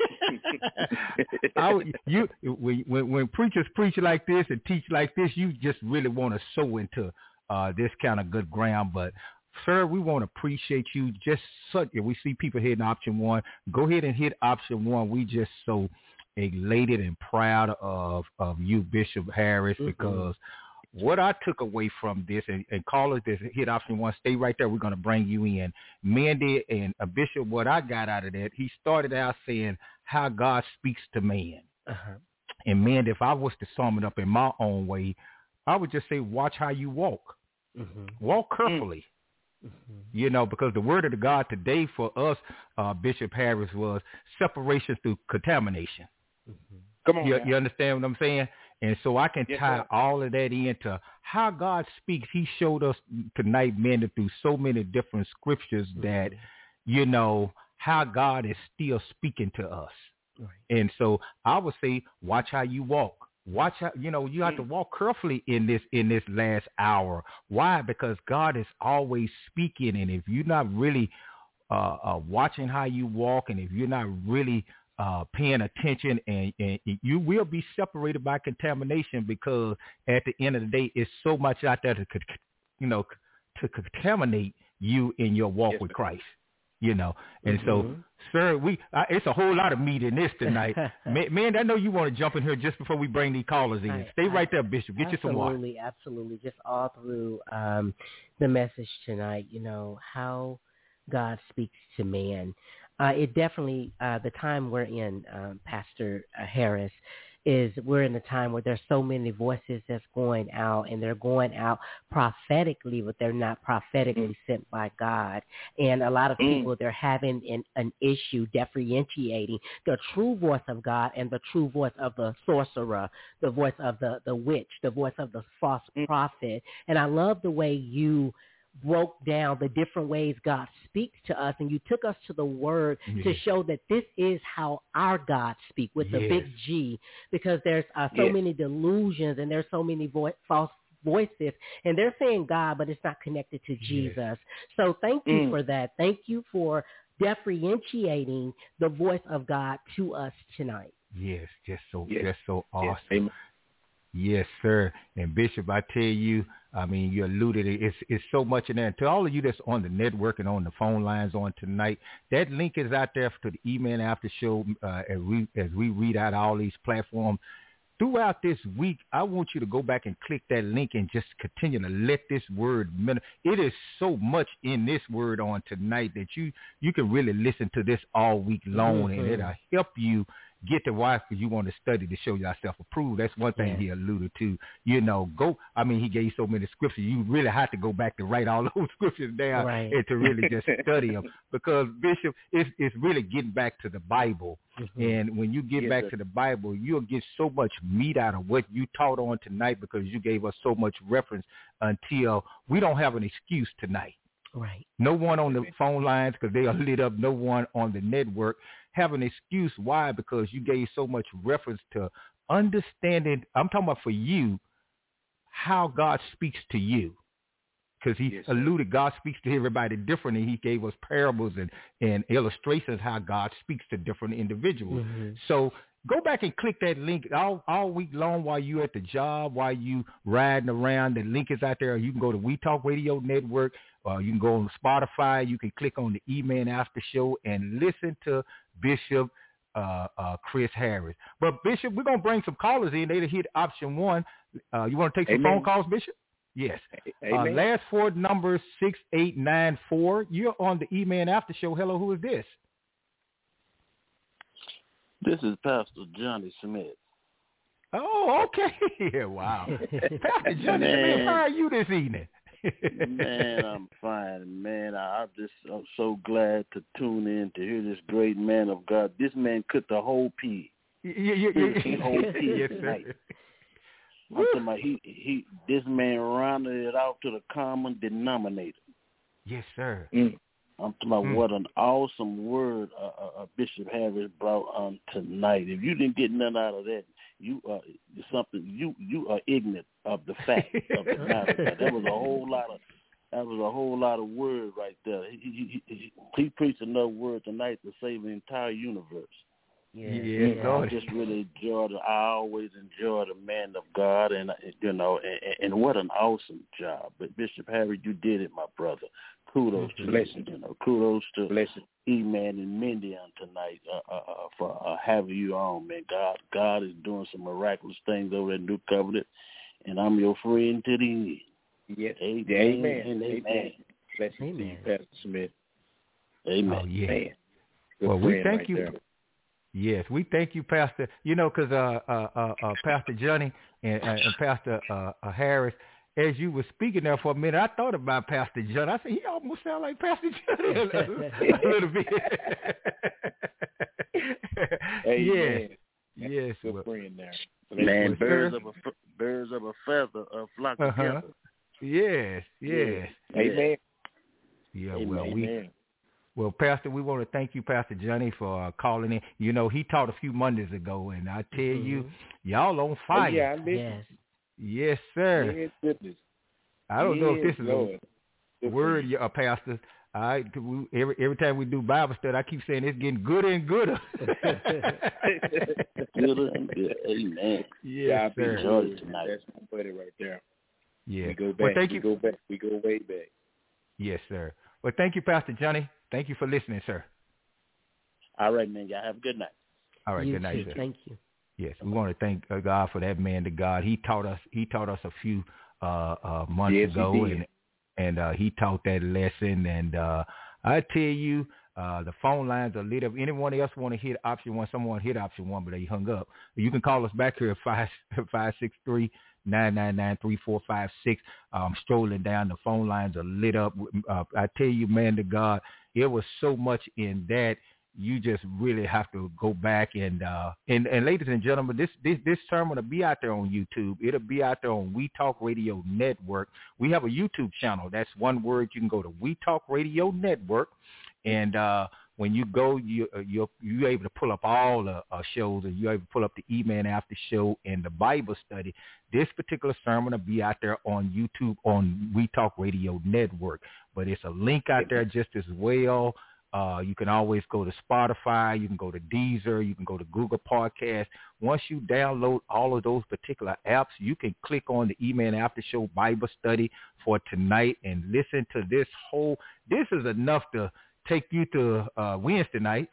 I would you when when preachers preach like this and teach like this, you just really want to sow into uh, this kind of good ground, but. Sir, we want to appreciate you just such. We see people hitting option one. Go ahead and hit option one. We just so elated and proud of, of you, Bishop Harris, mm-hmm. because what I took away from this, and, and callers that hit option one, stay right there. We're going to bring you in. Mandy and uh, Bishop, what I got out of that, he started out saying how God speaks to man. Uh-huh. And Mandy, if I was to sum it up in my own way, I would just say, watch how you walk. Mm-hmm. Walk carefully. Mm-hmm. Mm-hmm. You know, because the word of the God today for us, uh, Bishop Harris, was separation through contamination. Mm-hmm. Come on, you, you understand what I'm saying? And so I can yes, tie sir. all of that into how God speaks. He showed us tonight, man, through so many different scriptures mm-hmm. that, you know, how God is still speaking to us. Right. And so I would say, watch how you walk. Watch how, you know, you have to walk carefully in this in this last hour. Why? Because God is always speaking, and if you're not really uh, uh, watching how you walk, and if you're not really uh, paying attention, and, and you will be separated by contamination, because at the end of the day, it's so much out there to, you know, to contaminate you in your walk yes, with Christ. You know, and mm-hmm. so, sir, we uh, it's a whole lot of meat in this tonight. man, man, I know you want to jump in here just before we bring these callers in. I, Stay right I, there, Bishop. Get you some water. Absolutely, absolutely. Just all through um, the message tonight, you know, how God speaks to man. Uh, it definitely, uh, the time we're in, um, Pastor uh, Harris, is we're in a time where there's so many voices that's going out, and they're going out prophetically, but they're not prophetically mm. sent by God. And a lot of people, mm. they're having an, an issue differentiating the true voice of God and the true voice of the sorcerer, the voice of the, the witch, the voice of the false mm. prophet. And I love the way you broke down the different ways God speaks to us, and you took us to the word yes. to show that this is how our God speaks, with the yes. big G, because there's uh, so yes. many delusions, and there's so many vo- false voices, and they're saying God, but it's not connected to Jesus. Yes. So thank you mm. for that. Thank you for differentiating the voice of God to us tonight. Yes, just so, yes. just so awesome. Yes. Yes, sir. And Bishop, I tell you, I mean, you alluded it. It's, it's so much in there. And to all of you that's on the network and on the phone lines on tonight, that link is out there to the E-Man After Show uh, as we as we read out all these platforms. Throughout this week, I want you to go back and click that link and just continue to let this word minister. It is so much in this word on tonight that you, you can really listen to this all week long, mm-hmm. and it'll help you get to why, because you want to study to show yourself approved. That's one thing yeah. he alluded to. You know, go. I mean, he gave so many scriptures. You really have to go back to write all those scriptures down right. and to really just study them. Because, Bishop, it's, it's really getting back to the Bible. Mm-hmm. And when you get yes, back sir. to the Bible, you'll get so much meat out of what you taught on tonight because you gave us so much reference until we don't have an excuse tonight. Right. No one on the phone lines because they are lit up. No one on the network have an excuse. Why? Because you gave so much reference to understanding. I'm talking about for you, how God speaks to you. Because he yes, alluded, God speaks to everybody differently. He gave us parables and, and illustrations how God speaks to different individuals. Mm-hmm. So go back and click that link all, all week long while you're at the job, while you riding around. The link is out there. You can go to We Talk Radio Network. Uh, you can go on Spotify. You can click on the E-Man After Show and listen to Bishop uh, uh, Chris Harris. But, Bishop, we're going to bring some callers in. They'll hit option one. Uh, you want to take some Amen. phone calls, Bishop? Yes. Uh, last four numbers, six eight nine four. You're on the E-Man After Show. Hello, who is this? This is Pastor Johnny Smith. Oh, okay. Wow. Pastor Johnny Smith, how are you this evening? Man, I'm fine, man. I, I'm just I'm so glad to tune in to hear this great man of God. This man cooked the whole pig. Yeah, yeah, yeah. The whole pig yes, tonight. I'm talking about he, he, this man rounded it out to the common denominator. Yes, sir. Mm. I'm talking about mm. what an awesome word uh, uh, Bishop Harris brought on tonight. If you didn't get nothing out of that, you uh, something you you are ignorant of the fact of the matter. That was a whole lot of that was a whole lot of word right there. He he, he, he preached enough word tonight to save the entire universe. Yeah, yeah, I just really enjoyed it. I always enjoy the man of God, and you know, and, and what an awesome job. But Bishop Harry, you did it, my brother. Kudos to you, you know. Kudos to E-Man and Mindy on tonight uh, uh, uh, for uh, having you on, man. God, God is doing some miraculous things over at New Covenant, and I'm your friend to the end. Yes, amen, amen, and amen. amen. Blessings to you, Pastor Smith. Amen. Oh, yeah. Man. Well, we thank right you. There. Yes, we thank you, Pastor. You know, because uh, uh, uh, uh, Pastor Johnny and, uh, and Pastor uh, uh, Harris, as you were speaking there for a minute, I thought about Pastor Johnny. I said, he almost sounds like Pastor Johnny a little, a little bit. Hey, yes, man. yes. Good well, friend there. Man, well, birds of, a, birds of a feather uh, flock uh-huh. together. Yes, yes. Yeah. Amen. Yeah, Amen. well, we... Amen. Well, Pastor, we want to thank you, Pastor Johnny, for uh, calling in. You know, he taught a few Mondays ago, and I tell mm-hmm. you, y'all on fire. Oh, yeah, I yes. Yes, sir. Yes, goodness. I don't yes, know if this is Lord. a word, uh, Pastor. I, we, every, every time we do Bible study, I keep saying it's getting gooder and gooder. Gooder and gooder. Amen. Yes, yeah, sir. Enjoy it tonight. That's my buddy right there. Yeah. We go back. Well, thank we you. go back. We go way back. Yes, sir. Well, thank you, Pastor Johnny. Thank you for listening, sir. All right, man. Y'all have a good night. All right, you good night, too. sir. Thank you. Yes, we want to thank uh, God for that man to God. He taught us. He taught us a few uh, uh, months yes, ago, he and and uh, he taught that lesson. And uh, I tell you, uh, the phone lines are lit up. Anyone else want to hit option one? Someone hit option one, but they hung up. You can call us back here at five five six three nine nine nine three four five six. Um, strolling down, the phone lines are lit up. Uh, I tell you, man to God, there was so much in that. You just really have to go back and uh, and and ladies and gentlemen, this this this sermon will be out there on YouTube. It'll be out there on We Talk Radio Network. We have a YouTube channel. That's one word. You can go to We Talk Radio Network and uh, when you go, you uh, you're you're able to pull up all the uh, shows, and you're able to pull up the E-Man After Show and the Bible study. This particular sermon will be out there on YouTube on We Talk Radio Network, but it's a link out there just as well. Uh, you can always go to Spotify. You can go to Deezer. You can go to Google Podcast. Once you download all of those particular apps, you can click on the E-Man After Show Bible study for tonight and listen to this whole. This is enough to take you to uh, Wednesday night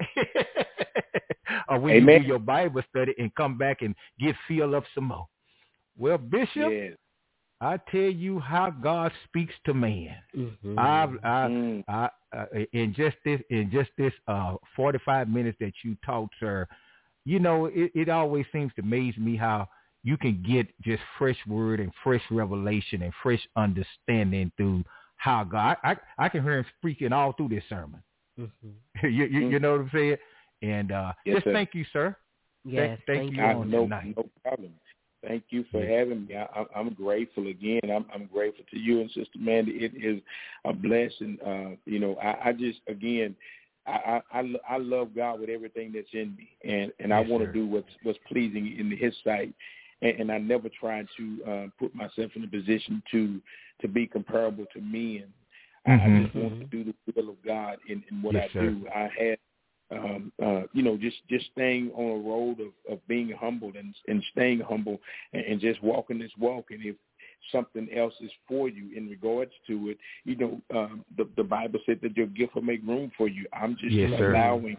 or when Amen. You do your Bible study and come back and get filled up some more. Well, Bishop, yes. I tell you how God speaks to man. Mm-hmm. I, I, mm. I, uh, in just this, in just this uh, forty-five minutes that you talked, sir, you know, it, it always seems to amaze me how you can get just fresh word and fresh revelation and fresh understanding through how God. I, I, I can hear him speaking all through this sermon. Mm-hmm. you, you, you know what I'm saying? And uh, yes, just sir. Thank you, sir. Yes, thank, thank you you. on no, tonight. No problem. Thank you for yeah. having me. I, I'm grateful again. I'm, I'm grateful to you and Sister Mandy. It is a blessing. Uh, you know, I, I just, again, I, I, I love God with everything that's in me, and, and yes, I want to do what's what's pleasing in His sight. And, and I never try to uh, put myself in a position to to be comparable to men. Mm-hmm. I just want to do the will of God in, in what yes, I do. Sir. I had. Um, uh, you know, just, just staying on a road of, of being humble and, and staying humble and, and just walking this walk. And if something else is for you in regards to it, you know, um, the, the Bible said that your gift will make room for you. I'm just yes, allowing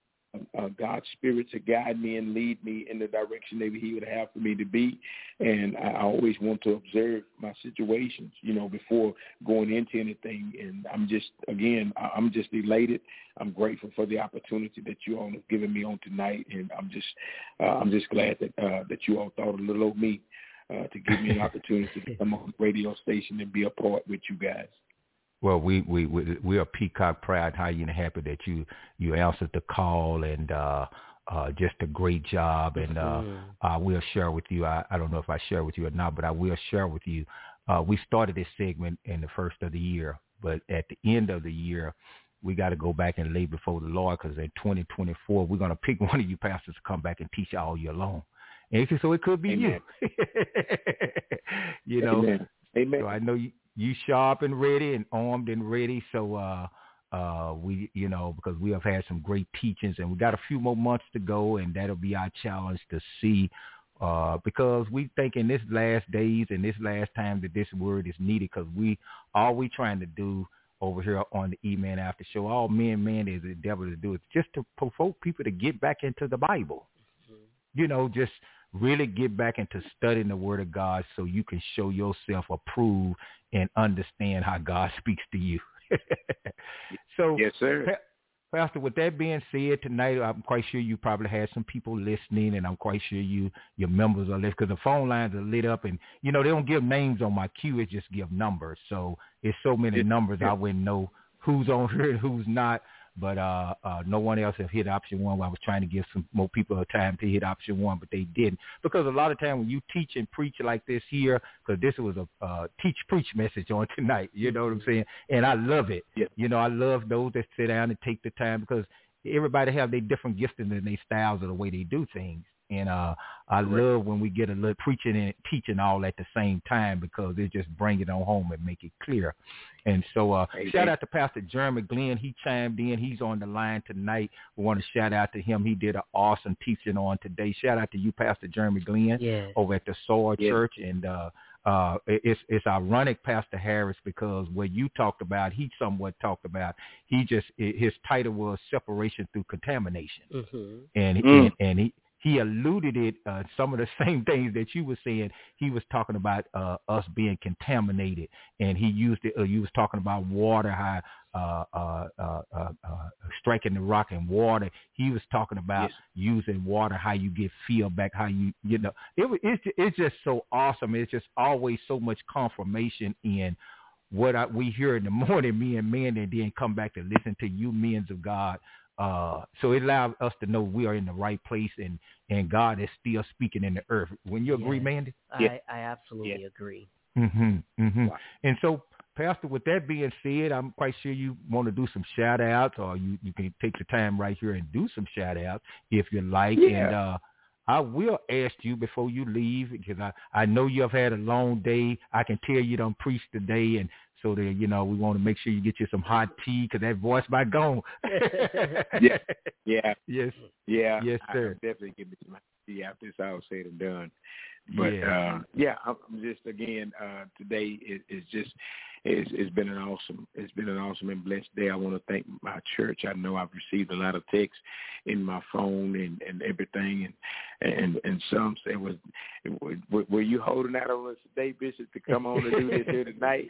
uh, God's Spirit to guide me and lead me in the direction that He would have for me to be. And I always want to observe my situations, you know, before going into anything. And I'm just, again, I'm just elated. I'm grateful for the opportunity that you all have given me on tonight. And I'm just, uh, I'm just glad that, uh, that you all thought a little of me uh, to give me an opportunity to come on the radio station and be a part with you guys. Well, we we we, we are peacock proud, high and happy that you you answered the call, and uh, uh, just a great job. And uh, mm-hmm. I will share with you. I, I don't know if I share with you or not, but I will share with you. Uh, we started this segment in the first of the year, but at the end of the year, we got to go back and lay before the Lord, because in twenty twenty-four, we're going to pick one of you pastors to come back and teach all year long. And so it could be Amen. You. you know. Amen. Amen. So I know you. You sharp and ready and armed and ready. So uh, uh, we, you know, because we have had some great teachings, and we got a few more months to go, and that'll be our challenge to see, uh, because we think in this last days and this last time that this word is needed, because we, all we trying to do over here on the E-Man After Show, all men, man is the endeavor to do is just to provoke people to get back into the Bible. Mm-hmm. You know, just really get back into studying the Word of God so you can show yourself approved and understand how God speaks to you. So, yes, sir. Pa- Pastor, with that being said, tonight I'm quite sure you probably had some people listening, and I'm quite sure you your members are listening, because the phone lines are lit up, and you know they don't give names on my queue; it just give numbers. So it's so many yes, numbers yes. I wouldn't know who's on here and who's not. But uh, uh, no one else have hit option one. I was trying to give some more people a time to hit option one, but they didn't. Because a lot of time when you teach and preach like this here, because this was a uh, teach-preach message on tonight, you know what I'm saying? And I love it. Yeah. You know, I love those that sit down and take the time, because everybody have their different gifting and their styles of the way they do things. And uh, I right. love when we get a little preaching and teaching all at the same time, because it just bring it on home and make it clear. And so uh, hey, shout hey. out to Pastor Jeremy Glenn. He chimed in. He's on the line tonight. We want to shout out to him. He did an awesome teaching on today. Shout out to you, Pastor Jeremy Glenn, yes. over at the Sword yes. Church. And uh, uh, it's it's ironic, Pastor Harris, because what you talked about, he somewhat talked about. He just his title was Separation Through Contamination, mm-hmm. and, mm. and and he. He alluded it, uh, some of the same things that you were saying. He was talking about uh, us being contaminated, and he used it. Uh, you was talking about water, how uh, uh, uh, uh, uh, striking the rock in water. He was talking about yes. using water, how you get filled back, how you, you know, it, it's, it's just so awesome. It's just always so much confirmation in what I, we hear in the morning, me and men, and then come back to listen to you, men of God. Uh, so it allows us to know we are in the right place, and, and God is still speaking in the earth. When you agree, yes. Mandy? I, yes. I absolutely yes. agree. Mm-hmm, mm-hmm. Wow. And so, Pastor, with that being said, I'm quite sure you want to do some shout-outs, or you, you can take the time right here and do some shout-outs if you like. Yeah. And uh, I will ask you before you leave, because I, I know you have had a long day. I can tell you don't preach today, and so that, you know, we want to make sure you get you some hot tea, because that voice might gone. yeah. Yeah. Yes. Yeah. Yes, sir. I'll definitely give me some hot tea after it's all said and done. But, yeah, uh, yeah, I'm just, again, uh, today is it, just, it's, it's been an awesome, it's been an awesome and blessed day. I want to thank my church. I know I've received a lot of texts in my phone and, and everything. And, and, and some say, was, were, were you holding out on us today, Bishop, to come on and do this here tonight?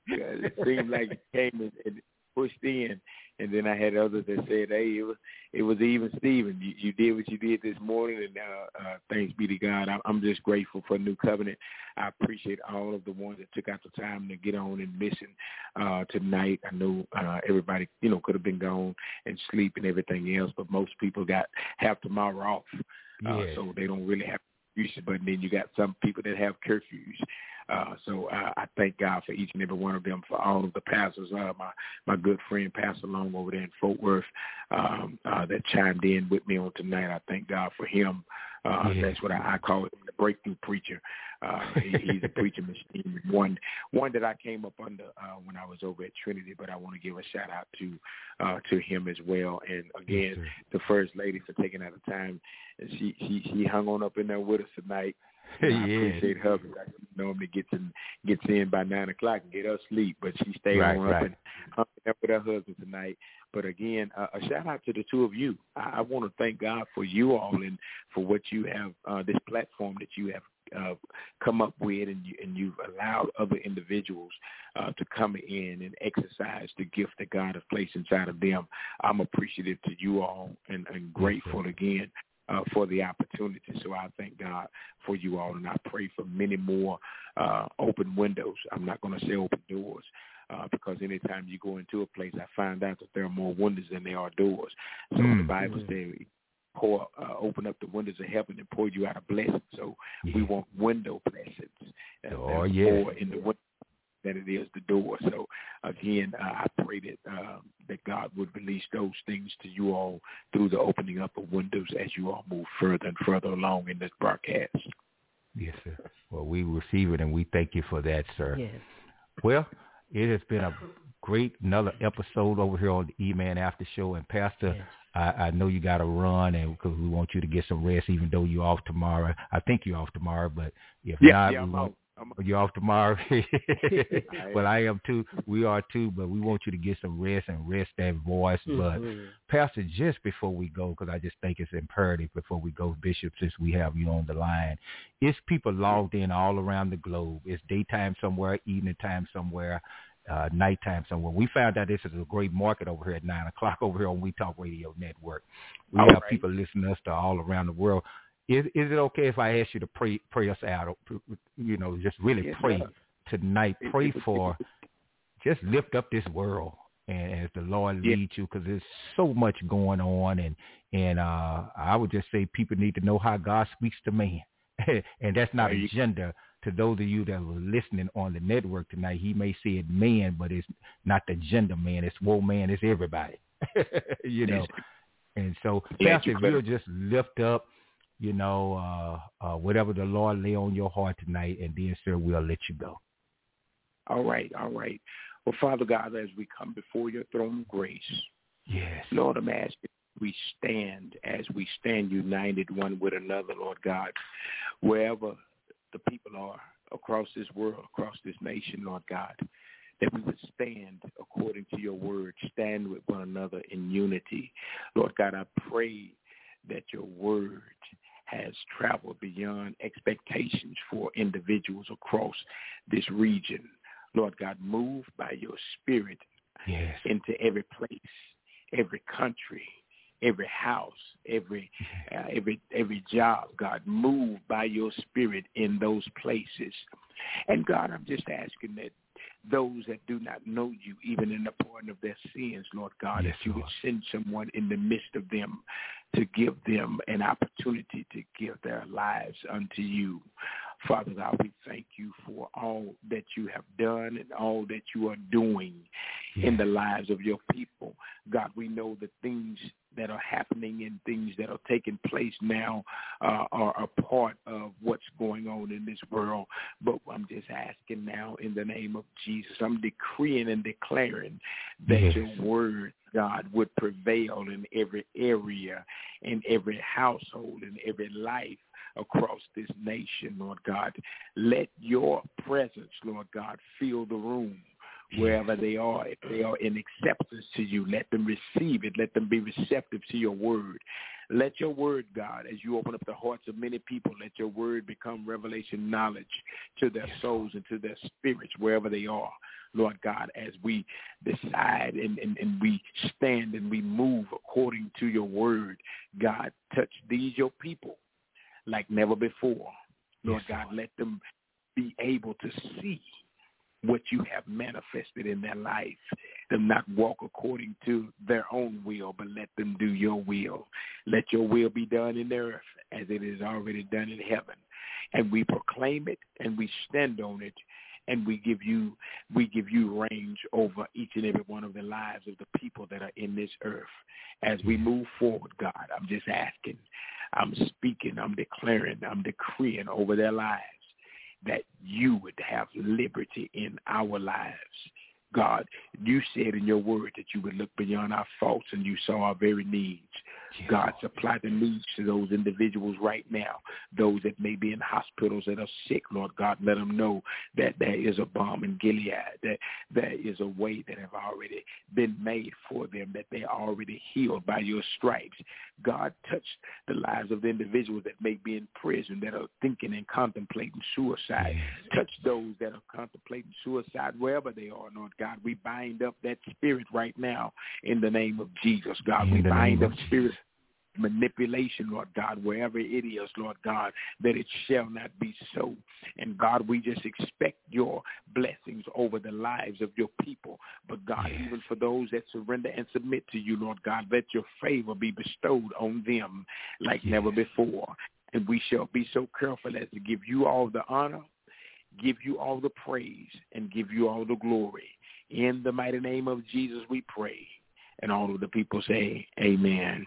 It seemed like it came and, and pushed in. And then I had others that said, hey, it was it was even Stephen. You, you did what you did this morning, and uh, uh, thanks be to God. I'm, I'm just grateful for New Covenant. I appreciate all of the ones that took out the time to get on and listen uh, tonight. I know uh, everybody, you know, could have been gone and sleep and everything else, but most people got have tomorrow off, uh, yes. so they don't really have excuses. But then you got some people that have curfews. Uh, so uh, I thank God for each and every one of them, for all of the pastors, uh, my, my good friend Pastor Long over there in Fort Worth um, uh, that chimed in with me on tonight. I thank God for him. Uh, yeah. That's what I, I call it, the breakthrough preacher. Uh, he, he's a preacher machine. One one that I came up under uh, when I was over at Trinity, but I want to give a shout out to uh, to him as well. And again, yes, the First Lady for taking out the time. And she, she, she hung on up in there with us tonight. And I yeah. appreciate her, because I normally gets in gets in by nine o'clock and get her sleep, but she stayed right, on right. up and hung up with her husband tonight. But again, uh, a shout out to the two of you. I, I want to thank God for you all and for what you have, uh, this platform that you have uh, come up with, and, you, and you've allowed other individuals uh, to come in and exercise the gift that God has placed inside of them. I'm appreciative to you all and, and grateful yes, again. Uh, for the opportunity. So I thank God for you all, and I pray for many more uh, open windows. I'm not going to say open doors, uh, because anytime you go into a place, I find out that there are more windows than there are doors. So mm. the Bible says, pour, uh, open up the windows of heaven and pour you out a blessing. So yeah. we want window blessings. Uh, oh, yeah. More in the window than it is the door. So again, uh, I pray that uh, that God would release those things to you all through the opening up of windows as you all move further and further along in this broadcast. Yes, sir. Well, we receive it, and we thank you for that, sir. Yes. Well, it has been a great another episode over here on the E-Man After Show. And Pastor, yes. I, I know you got to run, and because we want you to get some rest, even though you're off tomorrow. I think you're off tomorrow, but if yeah, not, yeah, we I'm want. Out. You're off tomorrow. Well, I am too. We are too, but we want you to get some rest and rest that voice. Mm-hmm. But Pastor, just before we go, because I just think it's imperative before we go, Bishop, since we have you on the line, it's people logged in all around the globe. It's daytime somewhere, evening time somewhere, uh, nighttime somewhere. We found out this is a great market over here at nine o'clock over here on We Talk Radio Network. We all have right. people listening to us to all around the world. Is is it okay if I ask you to pray pray us out? You know, just really yes, pray sir. tonight. Pray for, just lift up this world, and as the Lord yes. leads you, because there's so much going on, and and uh, I would just say people need to know how God speaks to man, and that's not a gender. To those of you that were listening on the network tonight, he may say it man, but it's not the gender man. It's woe man. It's everybody. You know, and so Pastor, if you'll just lift up. You know, uh, uh, whatever the Lord lay on your heart tonight, and then, sir, we'll let you go. All right, all right. Well, Father God, as we come before your throne of grace, yes, Lord, I'm asking we stand as we stand united one with another, Lord God, wherever the people are across this world, across this nation, Lord God, that we would stand according to your word, stand with one another in unity. Lord God, I pray that your word has traveled beyond expectations for individuals across this region. Lord God, move by your spirit yes. into every place, every country, every house, every uh, every every job. God, move by your spirit in those places. And God, I'm just asking that those that do not know you, even in the pardon of their sins, Lord God, yes, that you Lord. would send someone in the midst of them to give them an opportunity to give their lives unto you. Father God, we thank you for all that you have done and all that you are doing in the lives of your people. God, we know the things that are happening and things that are taking place now uh, are a part of what's going on in this world. But I'm just asking now in the name of Jesus, I'm decreeing and declaring that yes. your word, God, would prevail in every area, in every household, in every life across this nation, Lord God. Let your presence, Lord God, fill the room wherever they are. If they are in acceptance to you, let them receive it. Let them be receptive to your word. Let your word, God, as you open up the hearts of many people, let your word become revelation knowledge to their souls and to their spirits wherever they are. Lord God, as we decide and, and, and we stand and we move according to your word, God, touch these your people like never before. Lord yes, God, Lord. Let them be able to see what you have manifested in their life. Them not walk according to their own will, but let them do your will. Let your will be done in the earth as it is already done in heaven. And we proclaim it and we stand on it. And we give you we give you range over each and every one of the lives of the people that are in this earth. As we move forward, God, I'm just asking, I'm speaking, I'm declaring, I'm decreeing over their lives that you would have liberty in our lives. God, you said in your word that you would look beyond our faults and you saw our very needs. God, supply the needs to those individuals right now, those that may be in hospitals that are sick, Lord God. Let them know that there is a balm in Gilead, that there is a way that have already been made for them, that they are already healed by your stripes. God, touch the lives of the individuals that may be in prison, that are thinking and contemplating suicide. Touch those that are contemplating suicide wherever they are, Lord God. We bind up that spirit right now in the name of Jesus, God. We bind up spirit manipulation, Lord God, wherever it is, Lord God, that it shall not be so. And God, we just expect your blessings over the lives of your people. But God, yes. even for those that surrender and submit to you, Lord God, let your favor be bestowed on them like yes. never before. And we shall be so careful as to give you all the honor, give you all the praise, and give you all the glory. In the mighty name of Jesus we pray. And all of the people say, amen.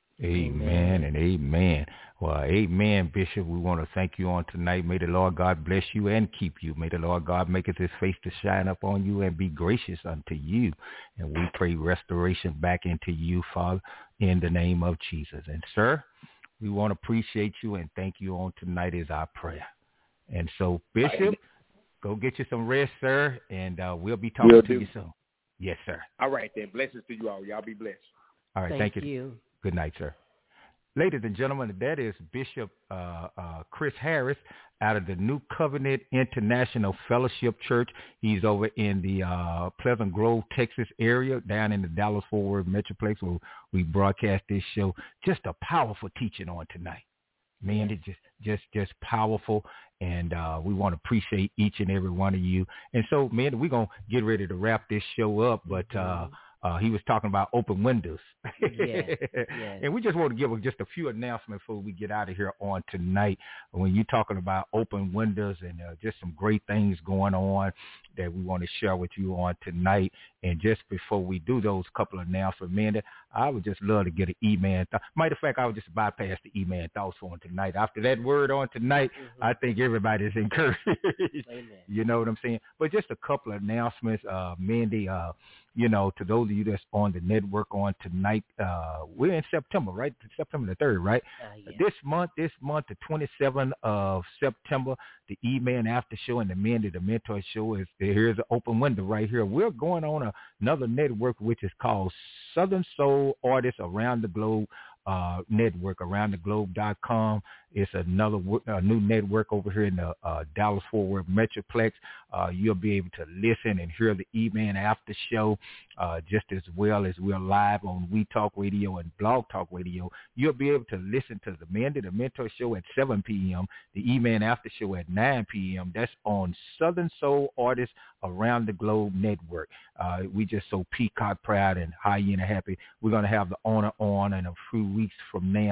Amen and amen. Well, amen, Bishop. We want to thank you on tonight. May the Lord God bless you and keep you. May the Lord God make his face to shine up on you and be gracious unto you. And we pray restoration back into you, Father, in the name of Jesus. And, sir, we want to appreciate you and thank you on tonight is our prayer. And so, Bishop, go get you some rest, sir, and uh, we'll be talking we'll to do. you soon. Yes, sir. All right, then. Blessings to you all. Y'all be blessed. All right, thank, thank you. you. Good night, sir. Ladies and gentlemen, that is Bishop uh, uh, Chris Harris out of the New Covenant International Fellowship Church. He's over in the uh, Pleasant Grove, Texas area, down in the Dallas-Fort Worth Metroplex where we broadcast this show. Just a powerful teaching on tonight. Man, it's just, just, just powerful, and uh, we want to appreciate each and every one of you. And so, man, we're going to get ready to wrap this show up, but uh, uh, he was talking about open windows. Yeah, yeah. And we just want to give just a few announcements before we get out of here on tonight. When you're talking about open windows and uh, just some great things going on that we want to share with you on tonight. And just before we do those couple of announcements, man, I would just love to get an email. Th- Matter of fact, I would just bypass the email thoughts for tonight. After that word on tonight, mm-hmm. I think everybody's encouraged. Amen. You know what I'm saying? But just a couple of announcements, uh, Mandy, uh, you know, to those of you that's on the network on tonight, uh, we're in September, right? September the third, right? Uh, yeah. This month, this month, the twenty-seventh of September, the E-Man After Show and the Mandy the Mentor Show is, here's an open window right here. We're going on a, another network, which is called Southern Soul Artists Around the Globe uh, Network, around the globe dot com. It's another uh, new network over here in the uh, Dallas-Fort Worth Metroplex. Uh, you'll be able to listen and hear the E-Man After Show uh, just as well as we're live on We Talk Radio and Blog Talk Radio. You'll be able to listen to the Mandy the Mentor Show at seven p.m., the E-Man After Show at nine p.m. That's on Southern Soul Artists Around the Globe Network. Uh, we just so peacock proud and hyena happy. We're going to have the owner on in a few weeks from now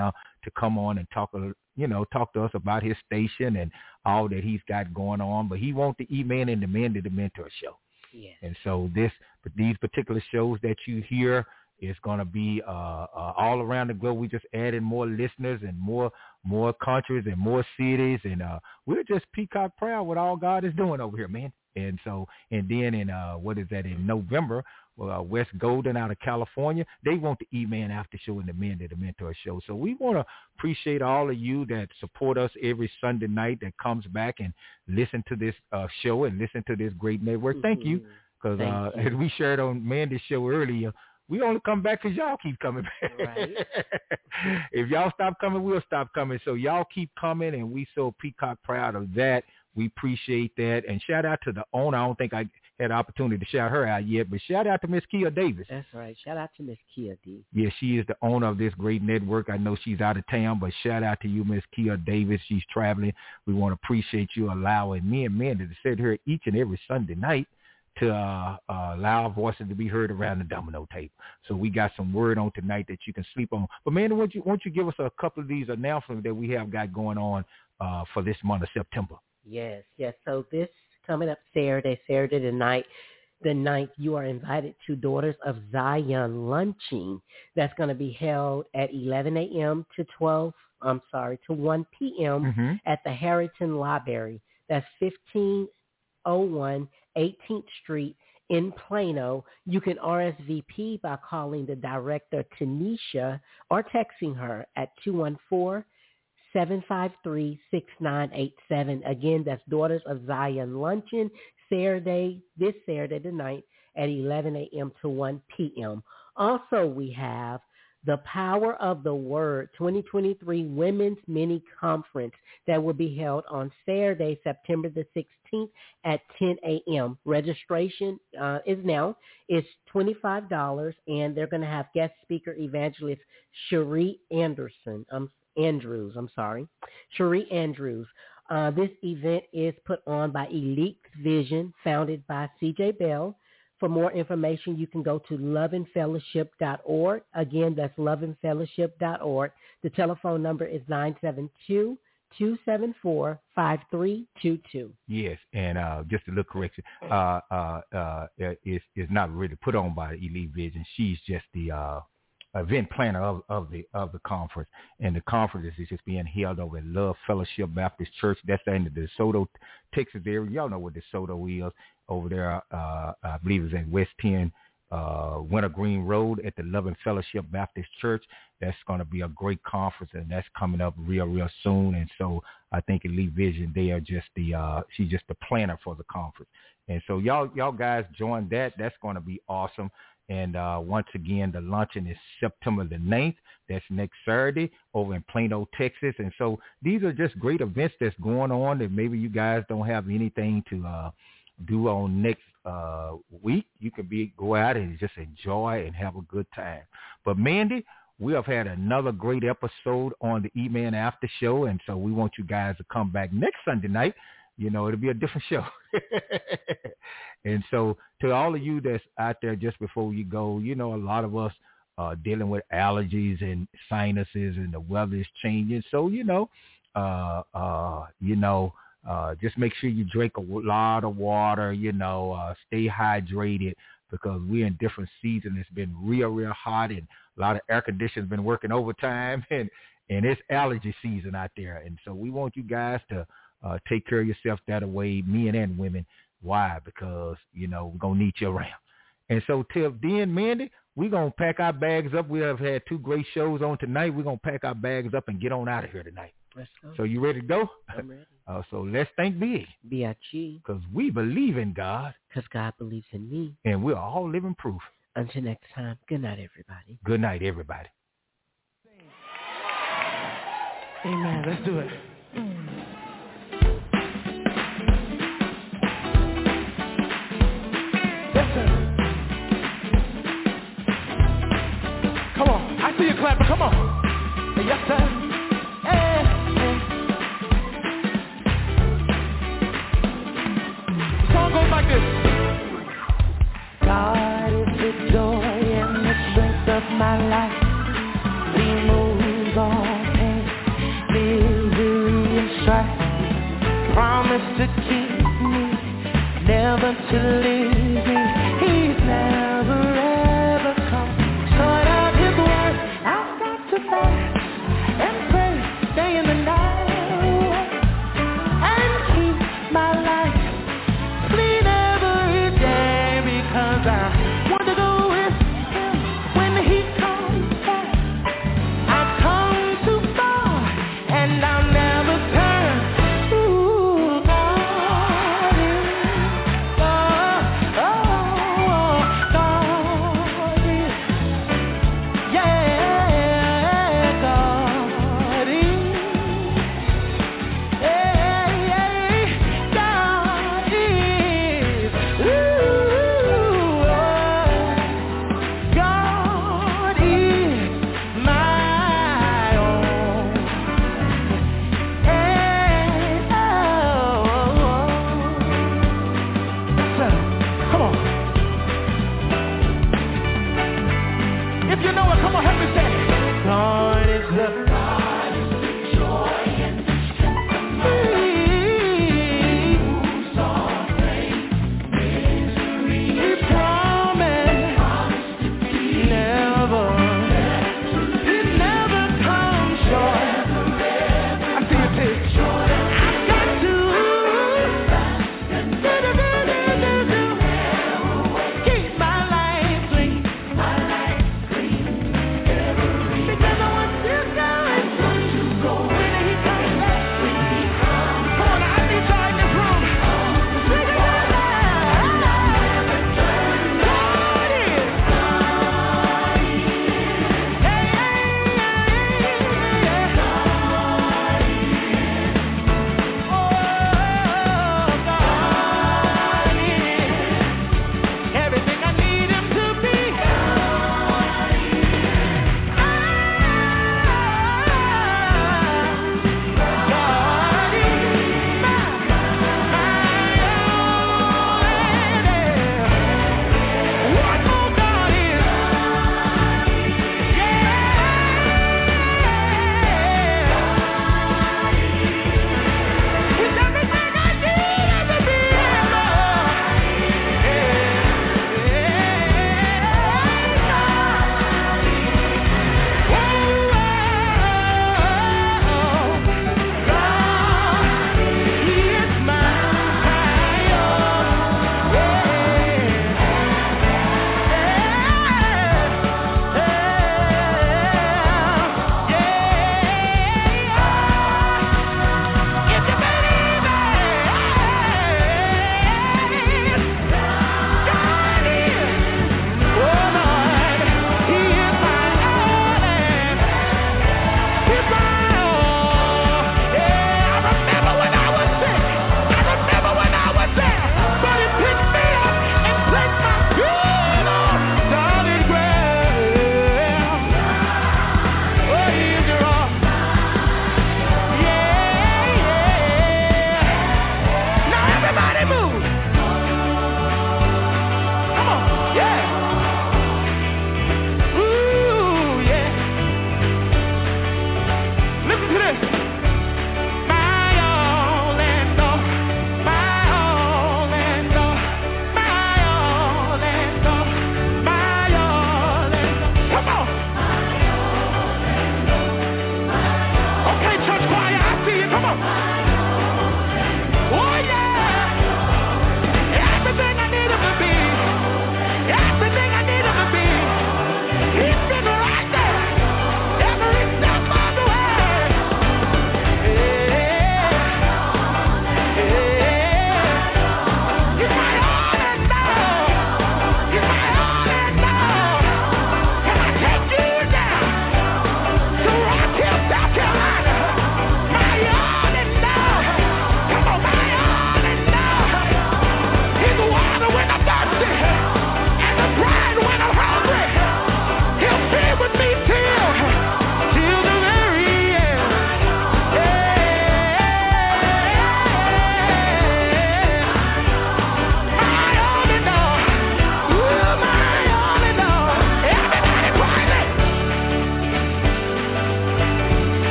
to come on and talk, you know, talk to us about his station and all that he's got going on. But he wants the E-Man and the Men to the Mentor show. Yeah. And so this, these particular shows that you hear is going to be uh, uh, all around the globe. We just added more listeners and more more countries and more cities, and uh, we're just peacock proud what all God is doing over here, man. And so, and then in uh, what is that in November? Well, uh, West Golden out of California, they want the E-Man After Show and the Men to the Mentor show. So we want to appreciate all of you that support us every Sunday night, that comes back and listen to this uh, show and listen to this great network. Mm-hmm. Thank you, because uh, as we shared on Mandy's show earlier, we only come back because y'all keep coming back. Right. If y'all stop coming, we'll stop coming. So y'all keep coming, and we so peacock proud of that. We appreciate that. And shout out to the owner. I don't think I had the opportunity to shout her out yet, but shout out to Miss Kia Davis. That's right. Shout out to Miss Kia D. Yeah, she is the owner of this great network. I know she's out of town, but shout out to you, Miss Kia Davis. She's traveling. We want to appreciate you allowing me and Mandy to sit here each and every Sunday night to uh, uh, allow our voices to be heard around the domino table. So we got some word on tonight that you can sleep on. But, man, why don't you, why don't you give us a couple of these announcements that we have got going on uh, for this month of September? Yes, yes. So this coming up Saturday, Saturday the night, the ninth, you are invited to Daughters of Zion lunching. That's going to be held at eleven a.m. to twelve, I'm sorry, to one p.m. Mm-hmm. at the Harrington Library. That's fifteen oh one eighteenth Street in Plano. You can R S V P by calling the director, Tanisha, or texting her at two one four, seven five three, six nine eight seven. Again, that's Daughters of Zion luncheon, Saturday, this Saturday the ninth at eleven a.m. to one p.m. Also, we have the Power of the Word twenty twenty-three Women's Mini Conference that will be held on Saturday, September the sixteenth at ten a.m. Registration uh, is now. It's twenty-five dollars, and they're going to have guest speaker evangelist Cherie Anderson. Um, Andrews, I'm sorry, Cherie Andrews. Uh, this event is put on by Elite Vision, founded by C J Bell. For more information, you can go to love and fellowship dot org. Again, that's love and fellowship dot org. The telephone number is nine seven two, two seven four, five three two two. Yes, and uh, just a little correction, uh, uh, uh, it's, it's not really put on by Elite Vision. She's just the uh, event planner of, of the of the conference, and the conference is just being held over at Love Fellowship Baptist Church. That's in the DeSoto, Texas area. Y'all know what DeSoto is over there. Uh, I believe it's at West ten uh, Wintergreen Road at the Love and Fellowship Baptist Church. That's going to be a great conference, and that's coming up real, real soon. And so I think Elite Vision, they are just the uh, she's just the planner for the conference. And so y'all y'all guys join that. That's going to be awesome. And uh, once again, the luncheon is September the ninth. That's next Saturday over in Plano, Texas. And so these are just great events that's going on that maybe you guys don't have anything to uh, do on next uh, week. You can be go out and just enjoy and have a good time. But, Mandy, we have had another great episode on the E-Man After Show, and so we want you guys to come back next Sunday night. You know, it'll be a different show. And so to all of you that's out there, just before you go, you know, a lot of us are dealing with allergies and sinuses, and the weather is changing. So, you know, uh, uh, you know, uh, just make sure you drink a lot of water, you know, uh, stay hydrated, because we're in different seasons. It's been real, real hot, and a lot of air conditioners been working overtime, and, and it's allergy season out there. And so we want you guys to uh, take care of yourself that way, men and women. Why? Because, you know, we're going to need you around. And so till then, Mandy, we're going to pack our bags up. We have had two great shows on tonight. We're going to pack our bags up and get on out of here tonight. Let's go. So you ready to go? I'm ready. Uh, so let's think big. B I G. Because we believe in God. Because God believes in me. And we're all living proof. Until next time, good night, everybody. Good night, everybody. Amen. Let's do it. Yes, sir. Come on. I see you clapping. Come on. Yes, sir. Hey, hey. The song goes like this. God is the joy and the strength of my life. He moves all things. to keep me, never to leave me. He's never ever come short of his word. I've got to fast and pray day and the night and keep my life clean every day, because I want to go with him when he comes back. I've come too far and I'll never turn. Ooh, God is, oh,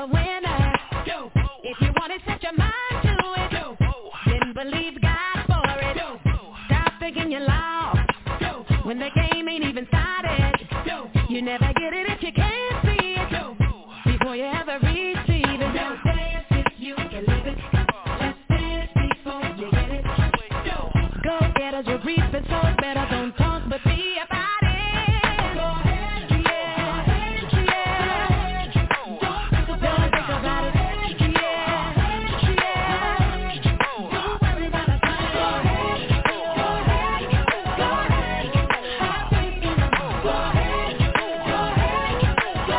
a winner. If you want it, set your mind to it. Then believe God for it. Stop thinking you're lost when the game ain't even started. You never get it if you can't see it before you ever receive it. Now dance if you can live it. Let's dance before you get it. Go get us, you're reaping, so better don't talk but be about it. Go ahead, yeah, yeah. Don't think about it, yeah, yeah. Don't worry about a thing. Go ahead, go ahead, go ahead. Have faith in them. Go ahead, go ahead, go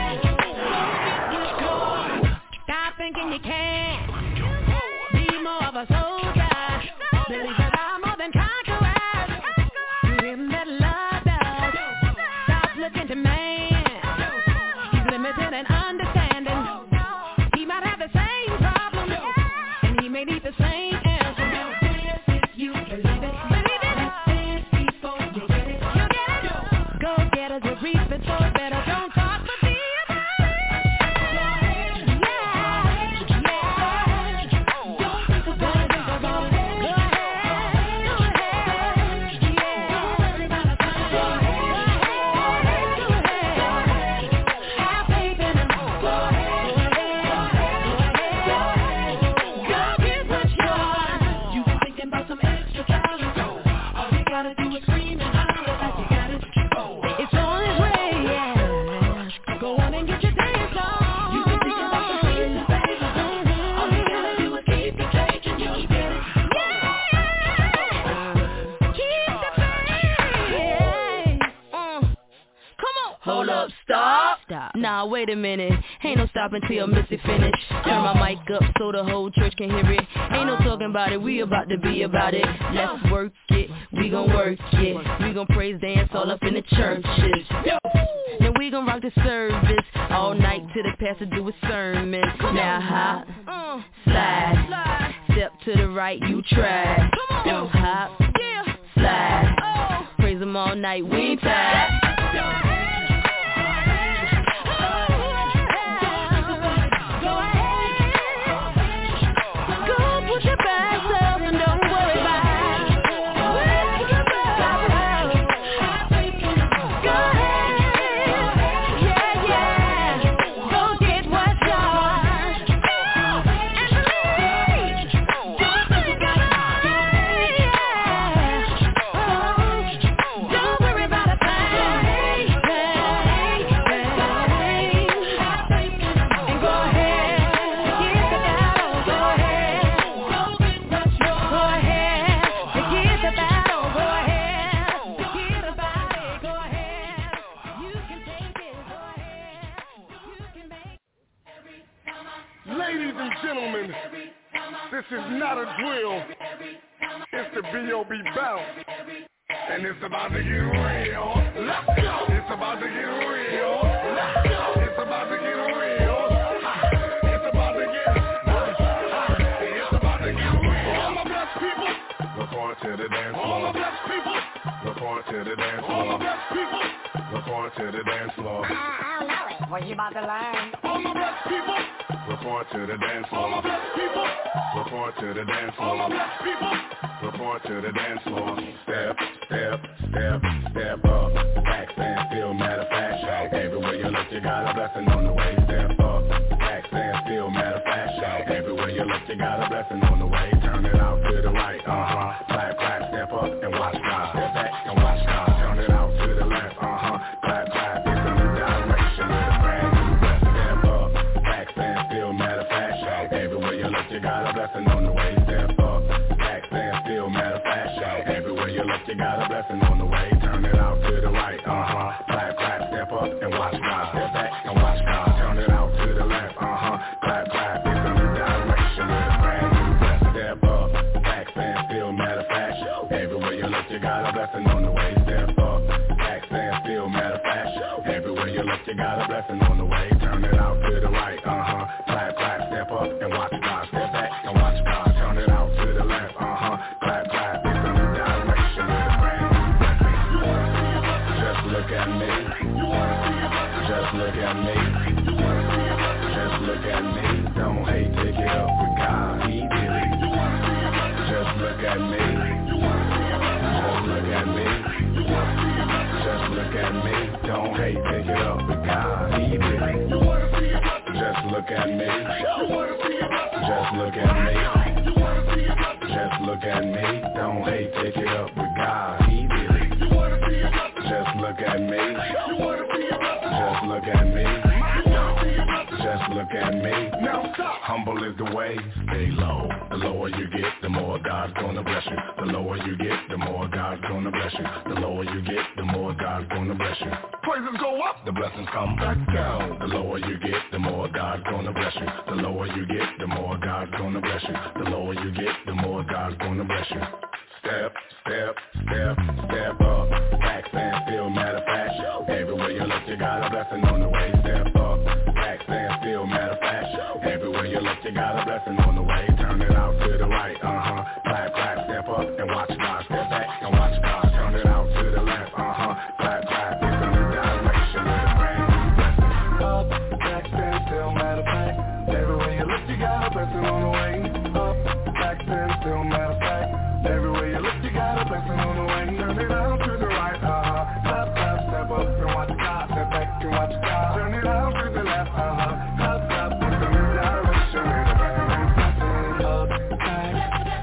ahead. Stop thinking you can't. Be more of a soldier. Believe that I'm more than conquerors. To him that loved us. Stop looking to man. He's limited in understanding. He might have the same problem, and he may need the same answer. Now dance if you can live it. Believe it. Let's dance before you get it. You get it. Go get us, we're reaping, so better don't talk but be about it. Yeah, yeah. Don't think about it, think about it. Go ahead, go ahead. Yeah. Don't worry about a thing. Go ahead, go ahead. Have faith in him. Go ahead, go ahead. Go get what's yours. You been thinking about some extra talent. All you gotta do is scream and holler like you got it. It's on its way, yeah. Go on and get your dance on. You been thinking about some things, baby. All you gotta do is keep the faith and you'll get it. Yeah. Keep the faith. Uh. Come on. Hold up, stop. Stop. Nah, wait a minute. Ain't no stopping till Missy finish. Turn my mic up so the whole church can hear it. Ain't no talking about it, we about to be about it. Let's work it, we gon' work it. We gon' praise dance all up in the churches. Then we gon' rock the service all night till the pastor do a sermon. Now hop, slide, step to the right, you try. Now hop, slide, praise him all night, we ain't tired. Go put your back up and don't worry about it. Go ahead, yeah, yeah. Go get what's yours. And believe, don't think about it, yeah. Don't worry about a thing. And go ahead, get the battle, go ahead. Go get what's yours. Go ahead, get the battle, go ahead. Forget about it, go ahead. You can take it, go ahead. You can make. Ladies and gentlemen, this is not a drill. It's the B O B bounce. And it's about to get real. Let's go. It's about to get real. Let's go. It's about to get real. It's about to get It's about to get real. All my blessed people. Report to the dance floor. All my blessed people. Report to the dance floor. All my blessed people. Report to the dance floor. I, I don't know it. What you about to learn? All my blessed people. Report to the dance floor. All my blessed people. Report to the dance floor. All my blessed people. Report to the dance floor. Step, step, step, step up. Back, stand still, matter of fact. Everywhere you look, you got a blessing on the way. Step up. Back, stand still, matter of fact. Everywhere you look, you got a blessing on the way. Turn it out to the right. Uh-huh. Clap, clap, step up and watch God. Step back and watch God. Turn it out to the left. Uh-huh. Clap, clap. It's a new direction with a brand new breath. Step up. Back, stand still, matter of fact. Everywhere you look, you got a blessing on the way. Step up. Back, stand still, matter of fact. Everywhere you look, you got a blessing on the way. Turn it out to the right. Uh-huh. Clap, clap, step up and watch God. Step back and watch God. Turn it out to the left. Uh-huh. Clap, clap. It's a new direction with a brand new breath. Step up. Back, stand still, matter of fact. Everywhere you look, you got a blessing on the way. Step up. Back, stand still, matter of fact. Everywhere you look, you got a blessing on the way. Turn it out to the right. Uh-huh. Clap, clap, step up and watch God. Step back and watch God. Turn it out to the left. Uh-huh. Clap, clap. It's a new direction with a brand new breath. Just look at me. Just look at me. Just look Don't hate, take it up with God. He did it. You wanna see it? Just look at me. You wanna see it? Just look at me. You wanna see it? Just look at me. Don't hate, take it up with God. He did it. You wanna see it? Just look at me. You wanna see it? Just look at me. Just look at me. Now stop. Humble is the way. Stay low. The lower you get, the more God's gonna bless you. The lower you get, the more God's gonna bless you. The lower you get, the more God's gonna bless you. Praises go up, the blessings come back down. The lower you get, the more God's gonna bless you. The lower you get, the more God's gonna bless you. The lower you get, the more God's gonna bless you. Step, step, step, step up. Back, stand still, matter of fact. Everywhere you look, you got a blessing on the way. Step up. Back, stand still, matter of fact. Everywhere you look, you got a blessing on the way. Turn it out to the right, uh-huh. Clap, clap, step up and watch God. Step back and watch God. Turn it out to the left, uh-huh. Clap, clap, it's in the direction of the brand new blessing. Up, back, stand still, matter of fact. Everywhere you look, you got a blessing on the way. Up, back, stand still, matter of fact. Everywhere you look, you got a blessing on the way. Turn it out to the right, uh-huh. Clap, clap, step up and watch God. Step back and watch God. Turn it out to the left, uh-huh. Clap, clap, it's in the direction of the brand new blessing. Up, back.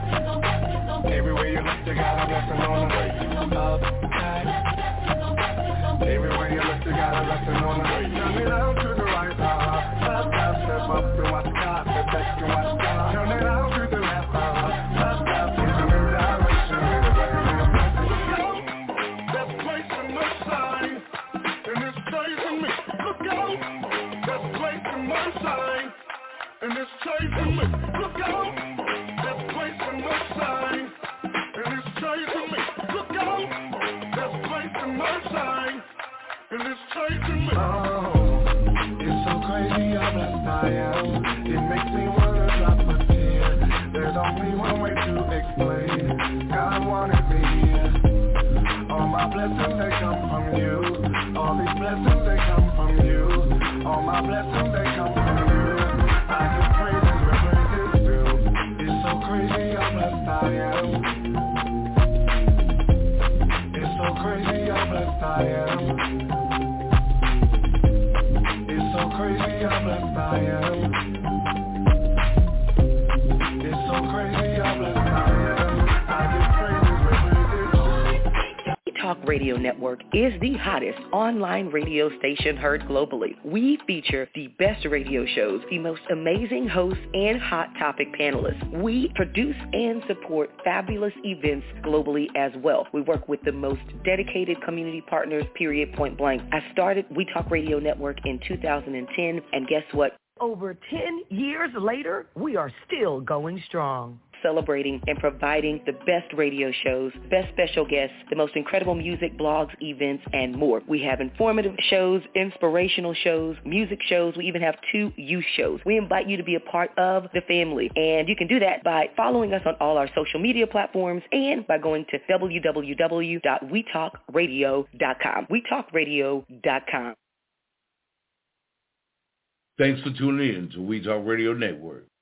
Everywhere you look, you got a blessing on the way. Up, back. Everywhere you look, you got a blessing on the way. Turn it out to the right, uh-huh. Clap, clap, step up and watch God. Step back and watch God. Turn it out to the left, uh-huh. Clap, clap, it's in the direction of the brand new blessing. There's place in the sign, and it's chasing me. Look out! There's place in my sign, and it's chasing me. Look out! There's place in my sign, and it's chasing me. Look out! There's place in my sign, and it's chasing me. Oh, it's so crazy how blessed I am. It makes me wanna drop a tear. There's only one way to explain. God wanted me here. All my blessings, they come from you. All these blessings, they come from you. All my blessings, they come from you. I give praises where praises due. It's so crazy how blessed I am. It's so crazy how blessed I am. It's so crazy how blessed I am. It's so crazy how blessed I am. I give praises where praises due. Talk Radio Network is the hottest online radio station heard globally. We feature the best radio shows, the most amazing hosts, and hot topic panelists. We produce and support fabulous events globally as well. We work with the most dedicated community partners, period, point blank. I started We Talk Radio Network in two thousand ten, and guess what? Over ten years later, we are still going strong. Celebrating and providing the best radio shows, best special guests, the most incredible music, blogs, events, and more. We have informative shows, inspirational shows, music shows. We even have two youth shows. We invite you to be a part of the family, and you can do that by following us on all our social media platforms and by going to w w w dot we talk radio dot com. we talk radio dot com. Thanks for tuning in to We Talk Radio Network.